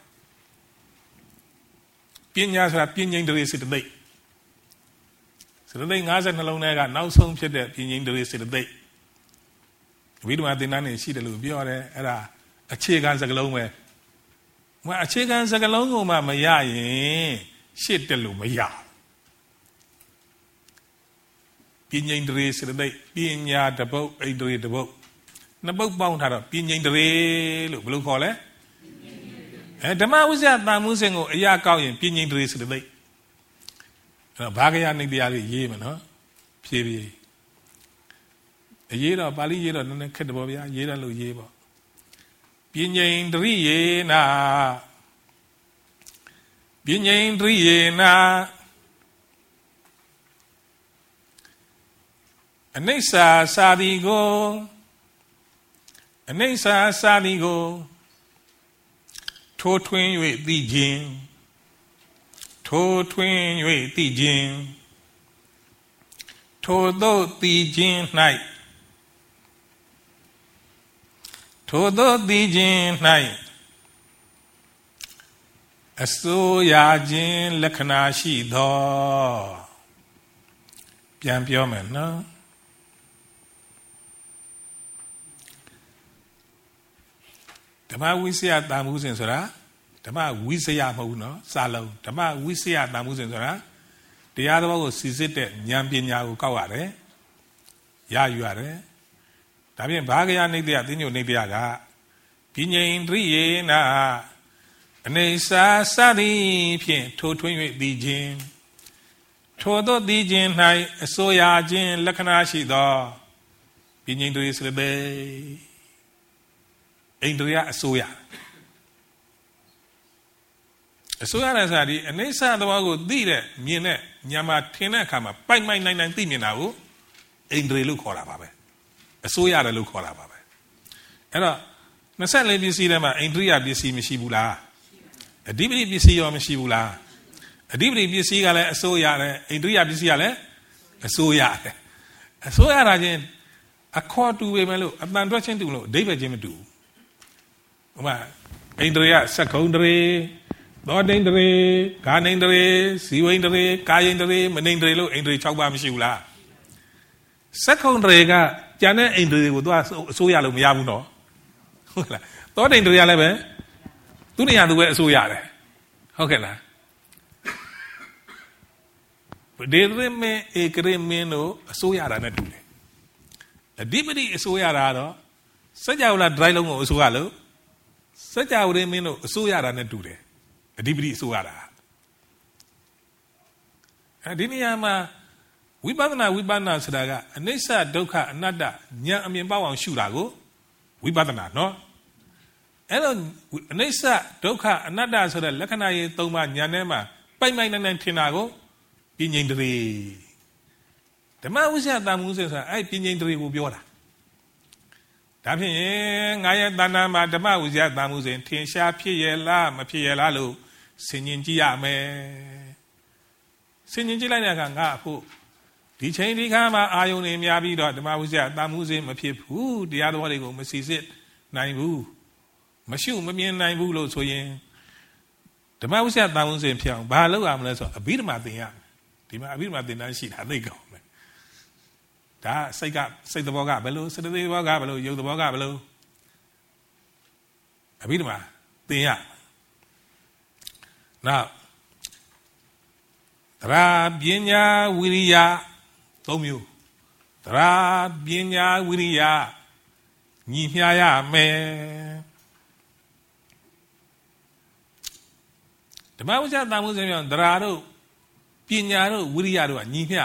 ပညာဆိုတာပြဉ္ဉ္ဒရေစေတသိက်စေတသိက်50နှလုံးထဲကနောက်ဆုံးဖြစ်တဲ့ပြဉ္ဉ္ဒရေစေတသိက်ဝိဓမာသင်္นานနေရှိတယ်လို့ပြောတယ်အဲ့ဒါအခြေခံစကားလုံးပဲအခြေခံစကားလုံးကိုမှမရရင်ရှစ်တယ်လို့မရပြဉ္ဉ္ဒရေစေတသိက်ပညာတပုတ်ဣန္ဒြေတပုတ်နှစ်ပုတ်ပေါင်းထားတော့ပြဉ္ဉ္ဒရေလို့ဘယ်လိုခေါ်လဲဓမ္မဝိဇ္ဇာတန်မှုစဉ်ကိုအရာကောက်ရင်ပြဉ္ဉ္ဒရေစေတသိက်အဲ့တော့ဘာဂယနိတရားလေးရေးမယ်နော်ဖြည်းဖြည်းအရေးတော့ပါဠိရေးတော့နည်းနည်းခက်တယ်ပေါ့ဗျာရေးတယ်လို့ရေးပေါ့ပြဉ္ဉ္ဒရိယေနာပြဉ္ဉ္ဒရိယေနာအနိစ္စစာတိကိုထိုးထွင်း၍သိခြင်းထိုသို့သိခြင်း၌အစိုးရခြင်းလက္ခဏာရှိသောပြန်ပြောမယ်နော်ဓမ္မဝိဇ္ဇာတန်မှုစဉ်ဆိုတာဓမ္မဝိဇ္ဇာမဟုတ်ဘူးနော်စာလုံးဓမ္မဝိဇ္ဇာတန်မှုစဉ်ဆိုတာတရားတော်ကိုစီစစ်တဲ့ဉာဏ်ပညာကိုကောက်ရတယ်ရယူရတယ်ဒါဖြင့်ဘာဂယနိတယသင်္ညုနိတယကပြဉ္ဉ္ဒရိယေနာအနေစာစသည်ဖြင့်ထိုထွင်း၍သိခြင်းထိုသောသိခြင်း၌အစိုးရခြင်းလက္ခဏာရှိသောပြဉ္ဉ္ဒရိစေတသိက်ဣန္ဒြေအစိုးရတဲ့စာဒီအနိစ္စသဘောကိုသိတဲ့မြင်တဲ့ဉာဏ်မှာထင်တဲ့အခါမှာပိုက်မိုက်နိုင်သိမြင်တာကိုဣန္ဒြေလို့ခေါ်တာပါပဲအစိုးရတယ်လို့ခေါ်တာပါပဲအဲ့တော့24ပစ္စည်းထဲမှာဣန္ဒြိယပစ္စည်းမရှိဘူးလားအဓိပတိပစ္စည်းရောမရှိဘူးလားအဓိပတိပစ္စည်းကလည်းအစိုးရတယ်ဣန္ဒြိယပစ္စည်းကလည်းအစိုးရတယ်အစိုးရတာချင်းအခေါ်တူပေမဲ့လို့အတန်တွက်ချင်းတူလို့အဓိပ္ပာယ်ချင်းမတူဘူးဥပမာဣန္ဒြေယစက္ကုံတရေသောတိန္ဒြေဂာနိန္ဒြေဇီဝိန္ဒြေကာယိန္ဒြေမနိန္ဒြေလို့ဣန္ဒြေ6ပါးမရှိဘူးလားစက္ကုံတရေကကျန်တဲ့ဣန္ဒြေကိုသူကအစိုးရလို့မရဘူးနော်ဟုတ်လားသောတိန္ဒြေကလည်းပဲသူနေရာသူပဲအစိုးရတယ်ဟုတ်ကဲ့လားဒေရမင်းဧကရမင်းတို့အစိုးရတာနဲ့တူတယ်အဓိပတိအစိုးရတာတော့စัจ java ဒရိုက်လုံးကိုအစိုးရလို့စัจ java မင်းတို့အစိုးရတာနဲ့တူတယ်အဓိပတိအစိုးရတာဒီနေရာမှာဝိပဿနာဆိုတာကအနိစ္စဒုက္ခအနတ္တဉာဏ်အမြင်ပေါက်အောင်ရှုတာကိုဝိပဿနာနော်အဲ့တော့အနိစ္စဒုက္ခအနတ္တဆိုတဲ့လက္ခဏာရေး၃ပါးဉာဏ်ထဲမှာပိုက်မိုက်နိုင်ထင်တာကိုပြင်းငိမ့်တရေဓမ္မဥစ္စာတန်မှုစဉ်ဆိုတာအဲ့ပြင်းငိမ့်တရေကိုပြောတာဒါဖြင့်ငါရဲ့တဏ္ဍာမှာဓမ္မဥစ္စာတန်မှုစဉ်ထင်ရှားဖြစ်ရဲ့လားမဖြစ်ရဲ့လားလို့ဆင်ញင်ကြည့်ရမယ်ဆင်ញင်ကြည့်လိုက်တဲ့အခါငါဖို့ဒီချိန်ဒီခါမှာအာယုန်တွေများပြီးတော့ဓမ္မဥစ္စာတန်မှုစဉ်မဖြစ်ဘူးတရားတော်တွေကိုမစီစစ်နိုင်ဘူးမရှုမမြင်နိုင်ဘူးလို့ဆိုရင်ဓမ္မဥစ္စာတန်မှုစဉ်ဖြစ်အောင်ဘာလုပ်ရမလဲဆိုတော့အဘိဓမ္မာသင်ရမယ်ဒီမှာအဘိဓမ္မာသင်တန်းရှိတာသိကောင်းမယ်ဒါစိတ်သဘောကဘယ်လိုစိတ်သဘောကဘယ်လိုယုတ်သဘောကဘယ်လိုအဘိဓမ္မာသင်ရနောက်တရားပညာဝိရိယ၃မျိုးတရားပညာဝိရိယညီမျှရမယ်ဓမ္မဝိဇ္ဇာတန်ဖိုးစဉ်ပြောတရားတို့ပညာတို့ဝိရိယတို့ကညီမျှ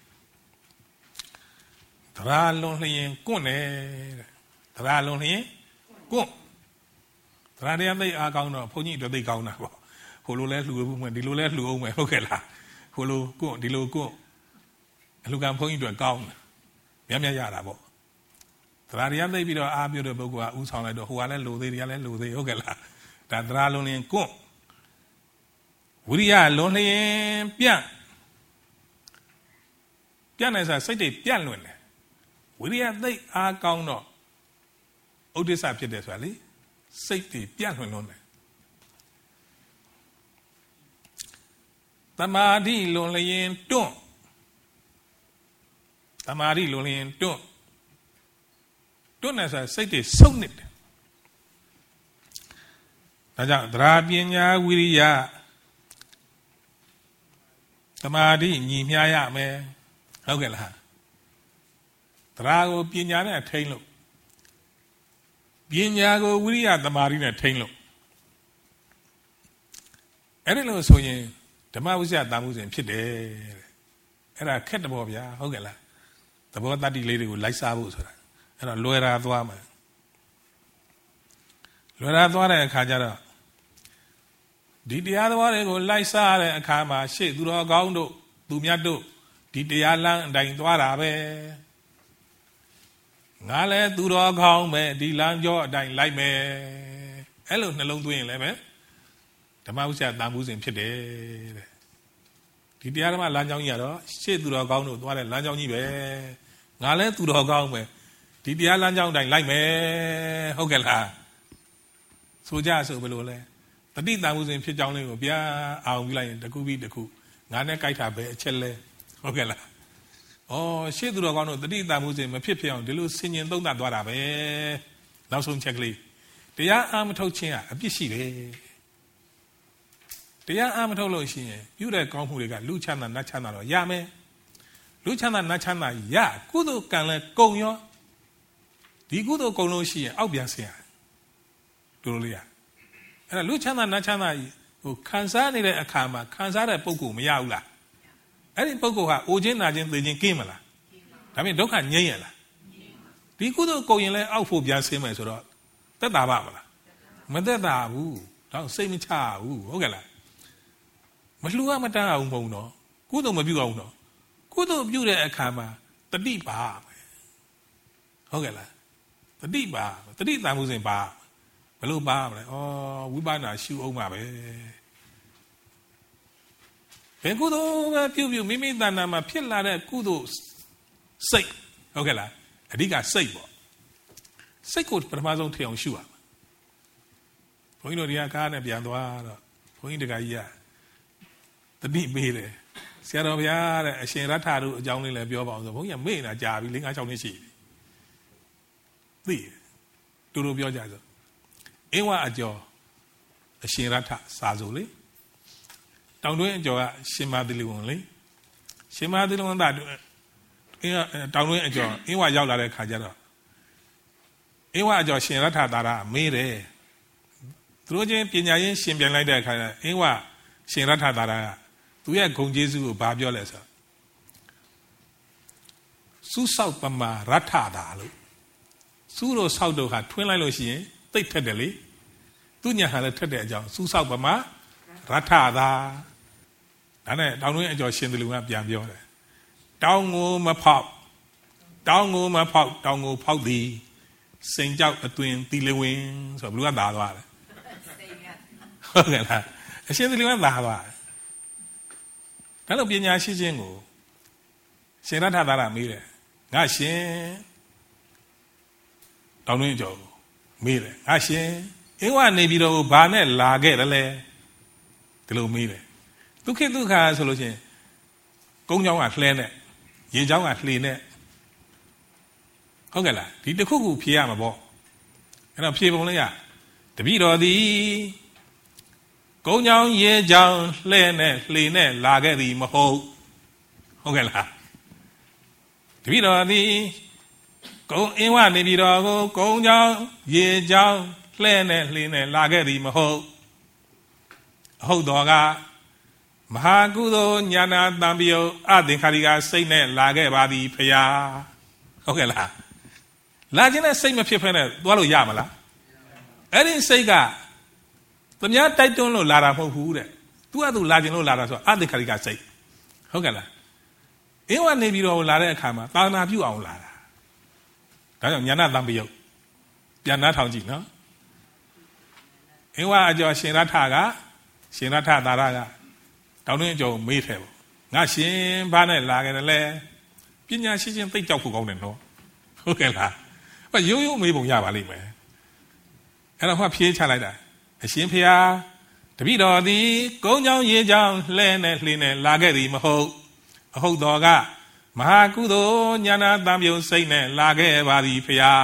တရားလွန်လျင်ကွန့်တယ်တဲ့တရားလွန်လျင်ကွန့်တရားတရားသိအားကောင်းတော့ဘုန်းကြီးတို့သိကောင်းတာပေါ့ဟိုလိုလဲလှူဘူးမှဒီလိုလဲလှူအောင်မယ်ဟုတ်ကဲ့လားဟိုလိုကွန့်ဒီလိုကွန့်အလူကံဘုန်းကြီးတို့ကောင်းတယ်မြတ်ရတာပေါ့တရားတရားသိပြီးတော့အားပြုတဲ့ပုဂ္ဂိုလ်ကဥဆောင်လိုက်တော့ဟိုကလည်းလိုသေးတယ်ကလည်းလိုသေးဟုတ်ကဲ့လားဒါတရားလွန်လျင်ကွန့်ဝိရိယလွန်လျင်ပြန့်နိုင်စားစိတ်တွေပြန့်လွင်တယ်ဝိရိယသိအားကောင်းတော့ဥဒိစ္စဖြစ်တယ်ဆိုတာလေစိတ်တွေပြန့်လွင်လွန်းတယ်တမာတိလွန်လျင်တွန့်တမာတိလွန်လျင်တွန့်နေစားစိတ်တွေစုံနေတယ်ဒါကြောင့်သရပညာဝိရိယတမာတိညီမျှရမယ်ဟုတ်ကဲ့လားတရားကိုပညာနဲ့ထိန်းလို့ပညာကိုဝိရိယတမာတိနဲ့ထိန်းလို့အဲ့ဒီလိုဆိုရင်ဓမ္မဝိဇ္ဇာတန်မှုစဉ်ဖြစ်တယ်တဲ့အဲ့ဒါခက်တယ်ပေါ့ဗျာဟုတ်ကဲ့လားသဘောတတ္တိလေးတွေကိုလိုက်စားဖို့ဆိုတာအဲ့တော့လွယ်တာသွားမယ်လွယ်တာသွားတဲ့အခါကျတော့ဒီတရားသဘောတွေကိုလိုက်စားတဲ့အခါမှာရှေ့သူတော်ကောင်းတို့သူမြတ်တို့ဒီတရားလမ်းအတိုင်းသွားတာပဲငါလည်းသူတော်ကောင်းပဲဒီလမ်းကြောအတိုင်းလိုက်မယ်အဲ့လိုနှလုံးသွင်းရင်လည်းပဲဓမ္မဥစ္စာတန်ဖိုးစဉ်ဖြစ်တယ်တဲ့ဒီတရားဓမ္မလမ်းကြောင်းကြီးကတော့ရှေ့သူတော်ကောင်းတို့သွားတဲ့လမ်းကြောင်းကြီးပဲငါလည်းသူတော်ကောင်းပဲဒီတရားလမ်းကြောင်းအတိုင်းလိုက်မယ်ဟုတ်ကဲ့လားဆိုကြဆိုဘယ်လိုလဲတတိတန်ဖိုးစဉ်ဖြစ်ကြောင်းလေးကိုဗျာအောင်ပြီးလိုက်ရင်တခုပြီးတခုငါနဲ့ကြိုက်တာပဲအချက်လဲဟုတ်ကဲ့လားဩရှေ့သူတော်ကောင်းတို့တတိတန်ဖိုးစဉ်မဖြစ်အောင်ဒီလိုဆင်ញင်သုံးသပ်သွားတာပဲနောက်ဆုံးချက်ကလေးတရားအာမထုတ်ခြင်းကအပြစ်ရှိတယ်တရားအာမထုတ်လို့ရှိရင်ပြုတဲ့ကောင်းမှုတွေကလူချမ်းသာနတ်ချမ်းသာတော့ရမယ်လူချမ်းသာနတ်ချမ်းသာရကုသိုလ်ကံလဲကုံရောဒီကုသိုလ်ကုံလို့ရှိရင်အောက်ပြန်ဆင်းရတို့လိုလေးရအဲ့ဒါလူချမ်းသာနတ်ချမ်းသာဟိုခံစားနေတဲ့အခါမှာခံစားတဲ့ပုံကိုမရဘူးလားအဲ့ဒီပုံကအိုခြင်းနာခြင်းသိခြင်းကင်းမလားဒါပေမဲ့ဒုက္ခငြိမ်းရလားဒီကုသိုလ်ကုံရင်လဲအောက်ဖို့ပြန်ဆင်းမယ်ဆိုတော့သက်သာပါမလားမသက်သာဘူးတော့စိတ်မချဘူးဟုတ်ကဲ့လားမလှူရမတန်းအောင်မဟုတ်တော့ကုသိုလ်မပြုအောင်တော့ကုသိုလ်ပြုတဲ့အခါမှာတတိပါဟုတ်ကဲ့လားတတိပါတတိတန်မှုစဉ်ပါဘယ်လိုပါမလဲဩဝိပဿနာရှုအောင်ပါပဲဘယ်ကုသိုလ်ပဲပြုမိမိတဏ္ဍာမှာဖြစ်လာတဲ့ကုသိုလ်စိတ်ဟုတ်ကဲ့လားအဓိကစိတ်ပေါ့စိတ်ကိုပထမဆုံးထည့်အောင်ရှုရမှာဘုန်းကြီးတို့ဒီကကားနဲ့ပြန်သွားတော့ဘုန်းကြီးတကကြီးကတတိမေးတယ်ဆရာတော်ဘုရားတဲ့အရှင်ရထတို့အကြောင်းလေးလည်းပြောပါအောင်ဆိုဘုန်းကြီးကမေ့နေတာကြာပြီ5-6နှစ်ရှိပြီသိတူတူပြောကြဆိုအင်းဝအကျော်အရှင်ရထစာဆိုလေတောင်တွင်းအကျော်ကရှင်မသီလဝန်လေရှင်မသီလဝန်သားတောင်တွင်းအကျော်အင်းဝရောက်လာတဲ့ခါကျတော့အင်းဝအကျော်ရှင်ရထသာရမေးတယ်သူတို့ချင်းပညာရင်းရှင်ပြန်လိုက်တဲ့အခါကျအင်းဝရှင်ရထသာရကသူရဲ့ဂုဏ်ကျေးဇူးကိုဘာပြောလဲဆိုစူးဆောက်ပမာရထတာလို့စူးတို့ဆောက်တို့ဟာထွင်းလိုက်လို့ရှိရင်သိပ်ထက်တယ်လေသူညာဟာလည်းထက်တဲ့အကြောင်းစူးဆောက်ပမာရထတာဒါနဲ့တောင်တွင်းအကျော်ရှင်သူလူကပြန်ပြောတယ်တောင်ကိုမဖောက်တောင်ကိုမဖောက်တောင်ကိုဖောက်သည်စိန်ကြောက်အတွင်တီလဝင်းဆိုတော့ဘယ်သူကသာသွားတယ်ဟုတ်ကဲ့လားအရှင်သူလူကသာသွားတယ်ဒါလို့ပညာရှိခြင်းကိုရှင်ရထသာရမေးတယ်ငါရှင်တောင်တွင်းအကျော်မေးတယ်ငါရှင်အင်းဝနေပြီးတော့ဘာနဲ့လာခဲ့တယ်လဲဒီလိုမေးတယ်ဒုက္ခဒုက္ခဆိုလို့ချင်းကုန်းချောင်းကလှဲနဲ့ရေချောင်းကလှေနဲ့ဟုတ်ကဲ့လားဒီတစ်ခုခုဖြေရမှာပေါ့အဲ့တော့ဖြေပုံလေးရတပည့်တော်သည်ကုန်းချောင်းရေချောင်းလှဲနဲ့လှေနဲ့လာခဲ့သည်မဟုတ်ဟုတ်ကဲ့လားတပည့်တော်သည်ကုန်းအင်းဝနေပြီးတော့ကိုကုန်းချောင်းရေချောင်းလှဲနဲ့လှေနဲ့လာခဲ့သည်မဟုတ်အဟုတ်တော်ကမဟာကုသိုလ်ညာနာတံပယုအသင်္ခါရိကစိတ်နဲ့လာခဲ့ပါသည်ဖရာဟုတ်ကဲ့လားလာခြင်းနဲ့စိတ်မဖြစ်ဖ ೇನೆ သွားလို့ရမလားအဲ့ဒီစိတ်ကသူများတိုက်တွန်းလို့လာတာမဟုတ်ဘူးတဲ့သူကသူလာခြင်းလို့လာတာဆိုအသင်္ခါရိကစိတ်ဟုတ်ကဲ့လားအင်းဝနေပြီးတော့လာတဲ့အခါမှာသာသနာပြုအောင်လာတာဒါကြောင့်ညာနာတံပယုပြန်နှားထောင်ကြည့်နော်အင်းဝအကျော်ရှင်ရထကရှင်ရထသာရကတောင်းတွင်းအကျော်မေးတယ်ပေါ့ငါရှင်ဘာနဲ့လာခဲ့တယ်လဲပညာရှိချင်းသိကြောက်ဖို့ကောင်းတယ်နော်ဟုတ်ကဲ့လားရိုးရိုးမေးပုံရပါလိမ့်မယ်အဲ့တော့မှဖြေးချလိုက်တာအရှင်ဖေဟာတပည့်တော်သည်ကုန်းချောင်းရေချောင်းလှဲနဲ့လှေနဲ့လာခဲ့သည်မဟုတ်အဟုတ်တော်ကမဟာကုသိုလ်ညာနာတံပယုစိတ်နဲ့လာခဲ့ပါသည်ဖေဟာ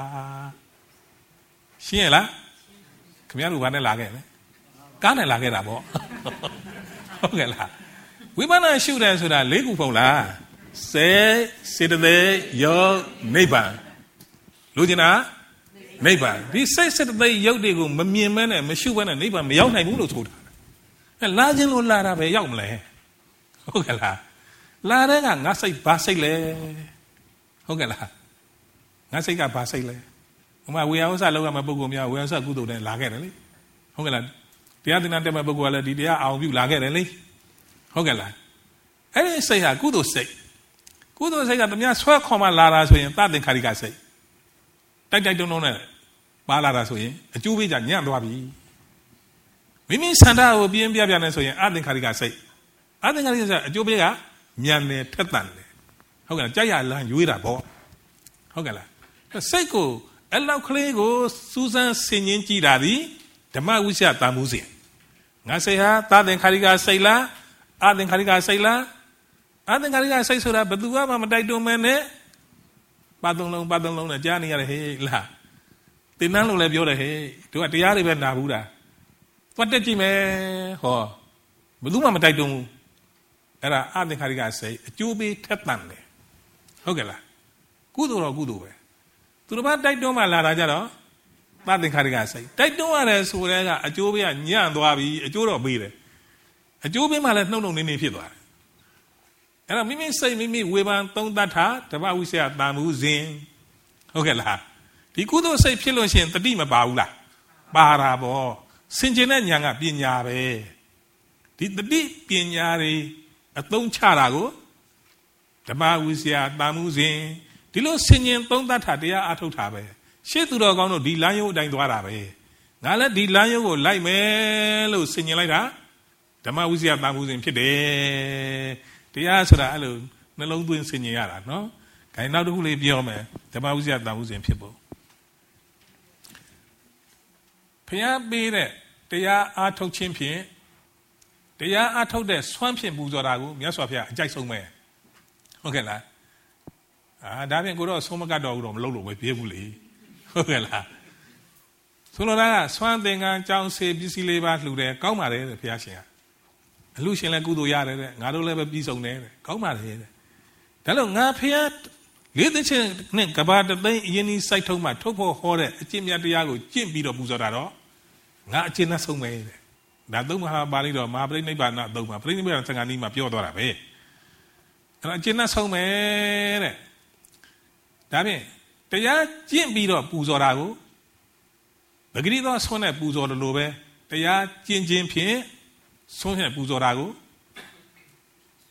ရှင်းရလားခင်ဗျားတို့ဘာနဲ့လာခဲ့လဲကားနဲ့လာခဲ့တာပေါ့ဟုတ်ကဲ့လားဝိပဿနာရှုတယ်ဆိုတာ၄ခုပုံလားစေတသိက်ယောနိဗ္ဗာန်လူကျင်တာနိဗ္ဗာန်ဒီစိတ်စေတသိက်ယုတ်တွေကိုမမြင်မဲနဲ့မရှုဘဲနဲ့နိဗ္ဗာန်မရောက်နိုင်ဘူးလို့ဆိုတာအဲလာခြင်းလို့လာတာပဲရောက်မလဲဟုတ်ကဲ့လားလာတဲ့ကငါစိတ်ဘာစိတ်လဲဟုတ်ကဲ့လားငါစိတ်ကဘာစိတ်လဲဥမာဝေယဝဆလောကမှာပုဂ္ဂိုလ်များဝေယဝဆကုသိုလ်နဲ့လာခဲ့တယ်လေဟုတ်ကဲ့လားတရားသင်္ကန်းတက်မဲ့ပုဂ္ဂိုလ်ကလည်းဒီတရားအောင်ပြုလာခဲ့တယ်လေဟုတ်ကဲ့လားအဲ့ဒီစိတ်ဟာကုသိုလ်စိတ်ကုသိုလ်စိတ်ကတမန်ဆွဲခေါ်မှလာတာဆိုရင်သသင်္ခါရိကစိတ်တိုက်တုံးနဲ့ပါလာတာဆိုရင်အကျိုးပေးကြညံ့သွားပြီမိမိစန္ဒကိုပြင်းပြနေဆိုရင်အသင်္ခါရိကစိတ်အသင်္ခါရိကစိတ်အကျိုးပေးကမြန်တယ်ထက်သန်တယ်ဟုတ်ကဲ့လားကြိုက်ရလန်းရွေးတာပေါ့ဟုတ်ကဲ့လားစိတ်ကိုအဲ့လောက်ကလေးကိုစူးစမ်းဆင်ခြင်ကြည့်တာဒီဓမ္မဝိဇ္ဇတာမှုစဉ်ငါစိတ်ဟာသသင်္ခါရိကစိတ်လားအသင်္ခါရိကစိတ်လားအသင်္ခါရိကစိတ်ဆိုတာဘယ်သူမှမတိုက်တွန်းမဲနဲ့ပါသုံးလုံးနဲ့ကြားနေရတယ်ဟေးလားတင်နှန်းလို့လည်းပြောတယ်ဟေးတို့ကတရားတွေပဲနာဘူးတာသွားတက်ကြည့်မယ်ဟောဘယ်သူမှမတိုက်တွန်းဘူးအဲ့ဒါအသင်္ခါရိကစိတ်အကျိုးပေးထက်သန်တယ်ဟုတ်ကဲ့လားကုသိုလ်တော့ကုသိုလ်ပဲသူတို့ဘာတိုက်တွန်းမှလာတာကြတော့သသင်္ခါရိကစိတ်တိုက်တွန်းရတယ်ဆိုတဲ့ကအကျိုးပေးကညံ့သွားပြီအကျိုးတော့ပေးတယ်အကျိုးပေးမှလည်းနှုတ်နေဖြစ်သွားတယ်အဲ့တော့မိမိစိတ်မိမိဝေဖန်သုံးသပ်တာဓမ္မဝိဇ္ဇာတာမှုစဉ်ဟုတ်ကဲ့လားဒီကုသိုလ်စိတ်ဖြစ်လို့ရှိရင်တတိမပါဘူးလားပါတာပေါ့စင်ကြင်တဲ့ဉာဏ်ကပညာပဲဒီတတိပညာတွေအသုံးချတာကိုဓမ္မဝိဇ္ဇာတာမှုစဉ်ဒီလိုစင်ကြင်သုံးသပ်တာတရားအထုတ်တာပဲရှေ့သူတော်ကောင်းတို့ဒီလမ်းရုပ်အတိုင်းသွားတာပဲငါလည်းဒီလမ်းရုပ်ကိုလိုက်မယ်လို့စင်ကြင်လိုက်တာဓမ္မဝိဇ္ဇာတာမှုစဉ်ဖြစ်တယ်တရားဆိုတာအဲ့လိုနှလုံးသွင်းစင်ကြင်ရတာနော်။ခိုင်နောက်တစ်ခုလေးပြောမယ်ဓမ္မဝိဇ္ဇာတာမှုစဉ်ဖြစ်ဖို့ဖျားပေးတဲ့တရားအားထုတ်ခြင်းဖြင့်တရားအားထုတ်တဲ့ဆွမ်းဖြင့်ပူဇော်တာကိုမြတ်စွာဘုရားအကြိုက်ဆုံးပဲဟုတ်ကဲ့လားဒါဖြင့်ကိုတော့ဆုံးမကတ်တော်ဘူးတော့မလုပ်လို့ပဲပြေးဘူးလေဟုတ်ကဲ့လားဆိုလိုတာကဆွမ်းသင်္ကန်းကြောင်းစေပစ္စည်းလေးပါလှူတယ်ကောင်းပါတယ်တဲ့ဘုရားရှင်ကအလှရှင်လည်းကုသိုလ်ရတယ်တဲ့ငါတို့လည်းပဲပြီးဆုံးတယ်တဲ့ကောင်းပါတယ်တဲ့ဒါလို့ငါဖះလေးသိချင်းနဲ့ကဘာတသိန်းအရင်ကြီးစိုက်ထုံးမှထုတ်ဖို့ဟောတဲ့အကျင့်မြတ်တရားကိုကျင့်ပြီးတော့ပူဇော်တာတော့ငါအကျင့်နဲ့ဆုံးပဲတဲ့ဒါသုံးမဟာပါဠိတော်မဟာပရိနိဗ္ဗာန်သုံးမှာပရိနိဗ္ဗာန်သံဃာနည်းမှာပြောသွားတာပဲအဲ့တော့အကျင့်နဲ့ဆုံးပဲတဲ့ဒါဖြင့်တရားကျင့်ပြီးတော့ပူဇော်တာကိုပဂရိသောဆွမ်းနဲ့ပူဇော်တယ်လို့ပဲတရားကျင့်ခြင်းဖြင့်ဆွမ်းနဲ့ပူဇော်တာကို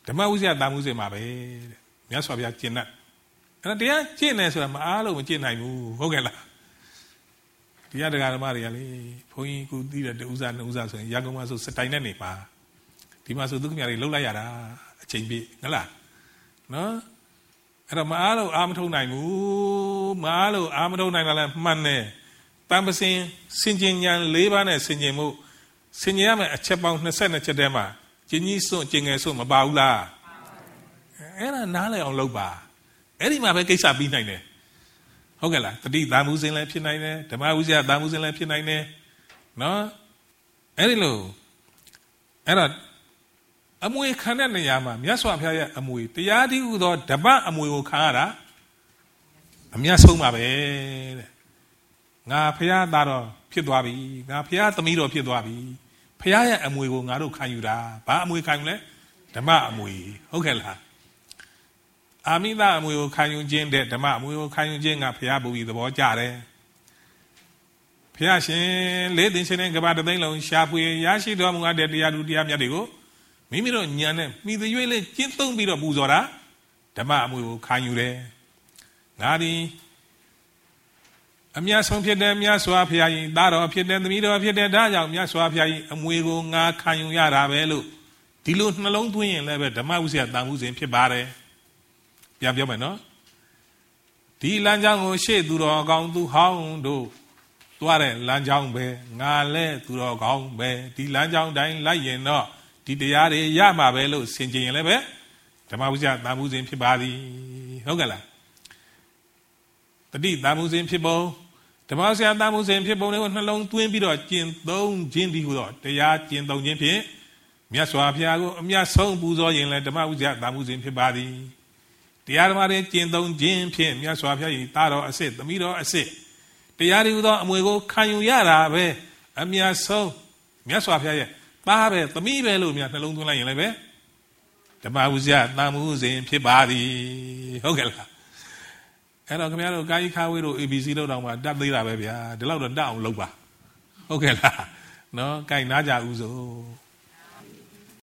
ဓမ္မဥစ္စာတာမှုစဉ်မှာပဲတဲ့မြတ်စွာဘုရားကျင့်တတ်အဲ့ဒါတရားကျင့်နေဆိုတာမအားလို့မကျင့်နိုင်ဘူးဟုတ်ကဲ့လားတရားတရားဓမ္မတွေကလေဘုန်းကြီးကိုသိတဲ့တဥစ္စာနှစ်ဥစ္စာဆိုရင်ရာဂုံမှာဆိုစတိုင်နဲ့နေပါဒီမှာဆိုသူခင်ဗျာတွေလှုပ်လိုက်ရတာအချိန်ပြည့်ဟုတ်လားနော်အဲ့တော့မအားလို့အာမထုံနိုင်ဘူးမအားလို့အာမထုံနိုင်တာလည်းမှန်တယ်တန်ပစင်စင်ကျင်ညာ၄ပါးနဲ့စင်ကျင်မှုစင်ကျင်ရမယ်အချက်ပေါင်း22ချက်တည်းမှာကျင်ကြီးစွန့်ကျင်ငယ်စွန့်မပါဘူးလားအဲ့ဒါနားလည်အောင်လုပ်ပါအဲ့ဒီမှာပဲကိစ္စပြီးနိုင်တယ်ဟုတ်ကဲ့လားတတိသာမှုစဉ်လည်းဖြစ်နိုင်တယ်ဓမ္မဝိဇ္ဇာသာမှုစဉ်လည်းဖြစ်နိုင်တယ်နော်အဲ့ဒီလိုအဲ့တော့အမွေခံတဲ့နေရာမှာမြတ်စွာဘုရားရဲ့အမွေတရားတည်းဟူသောဓမ္မအမွေကိုခံရတာအမြတ်ဆုံးပါပဲတဲ့ငါဘုရားသားတော်ဖြစ်သွားပြီငါဘုရားသမီးတော်ဖြစ်သွားပြီဘုရားရဲ့အမွေကိုငါတို့ခံယူတာဘာအမွေခံယူလဲဓမ္မအမွေဟုတ်ကဲ့လားအာမိသအမွေကိုခံယူခြင်းတဲ့ဓမ္မအမွေကိုခံယူခြင်းကဘုရားဘုရားသဘောကျတယ်ဘုရားရှင်လေးသိရှင်တဲ့ကဘာတသိန်းလုံးရှားပွေရရှိတော်မူတဲ့တရားသူတရားမြတ်တွေကိုမိမိတို့ဉာဏ်နဲ့မိသွေးလေးကျင့်သုံးပြီးတော့ပူဇော်တာဓမ္မအမွေကိုခံယူတယ်ငါဒီအမြတ်ဆုံးဖြစ်တဲ့မြတ်စွာဘုရားကြီးသားတော်ဖြစ်တဲ့သမီးတော်ဖြစ်တဲ့ဒါကြောင့်မြတ်စွာဘုရားကြီးအမွေကိုငါခံယူရတာပဲလို့ဒီလိုနှလုံးသွင်းရင်လည်းပဲဓမ္မဥစ္စာတန်မှုစဉ်ဖြစ်ပါတယ်ပြန်ပြောမယ်နော်ဒီလမ်းကြောင်းကိုရှေ့သူတော်ကောင်းသူဟောင်းတို့သွားတဲ့လမ်းကြောင်းပဲငါလည်းသူတော်ကောင်းပဲဒီလမ်းကြောင်းတိုင်းလိုက်ရင်တော့ဒီတရားတွေရမှာပဲလို့ဆင်ခြင်ရင်လည်းပဲဓမ္မဥစ္စာတန်မှုစဉ်ဖြစ်ပါသည်ဟုတ်ကဲ့လားတတိတန်မှုစဉ်ဖြစ်ပုံဓမ္မဥစ္စာတန်မှုစဉ်ဖြစ်ပုံတွေကိုနှလုံးသွင်းပြီးတော့ကျင့်သုံးခြင်းဒီဟူသောတရားကျင့်သုံးခြင်းဖြင့်မြတ်စွာဘုရားကိုအမြတ်ဆုံးပူဇော်ရင်လည်းဓမ္မဥစ္စာတန်မှုစဉ်ဖြစ်ပါသည်တရားဓမ္မတွေကျင့်သုံးခြင်းဖြင့်မြတ်စွာဘုရား၏သားတော်အစစ်သမီးတော်အစစ်တရားတွေဟူသောအမွေကိုခံယူရတာပဲအမြတ်ဆုံးမြတ်စွာဘုရားရဲ့သားပဲသမီးပဲလို့မြတ်နှလုံးသွင်းလိုက်ရင်လည်းပဲဓမ္မဥစ္စာတန်မှုစဉ်ဖြစ်ပါသည်ဟုတ်ကဲ့လားအဲ့တော့ခင်ဗျားတို့ကာယခါဝေးတို့ ABC လောက်တောင်မှတတ်သေးတာပဲဗျာဒီလောက်တော့တတ်အောင်လုပ်ပါဟုတ်ကဲ့လားနော်ကြိုက်နားကြဦးစို့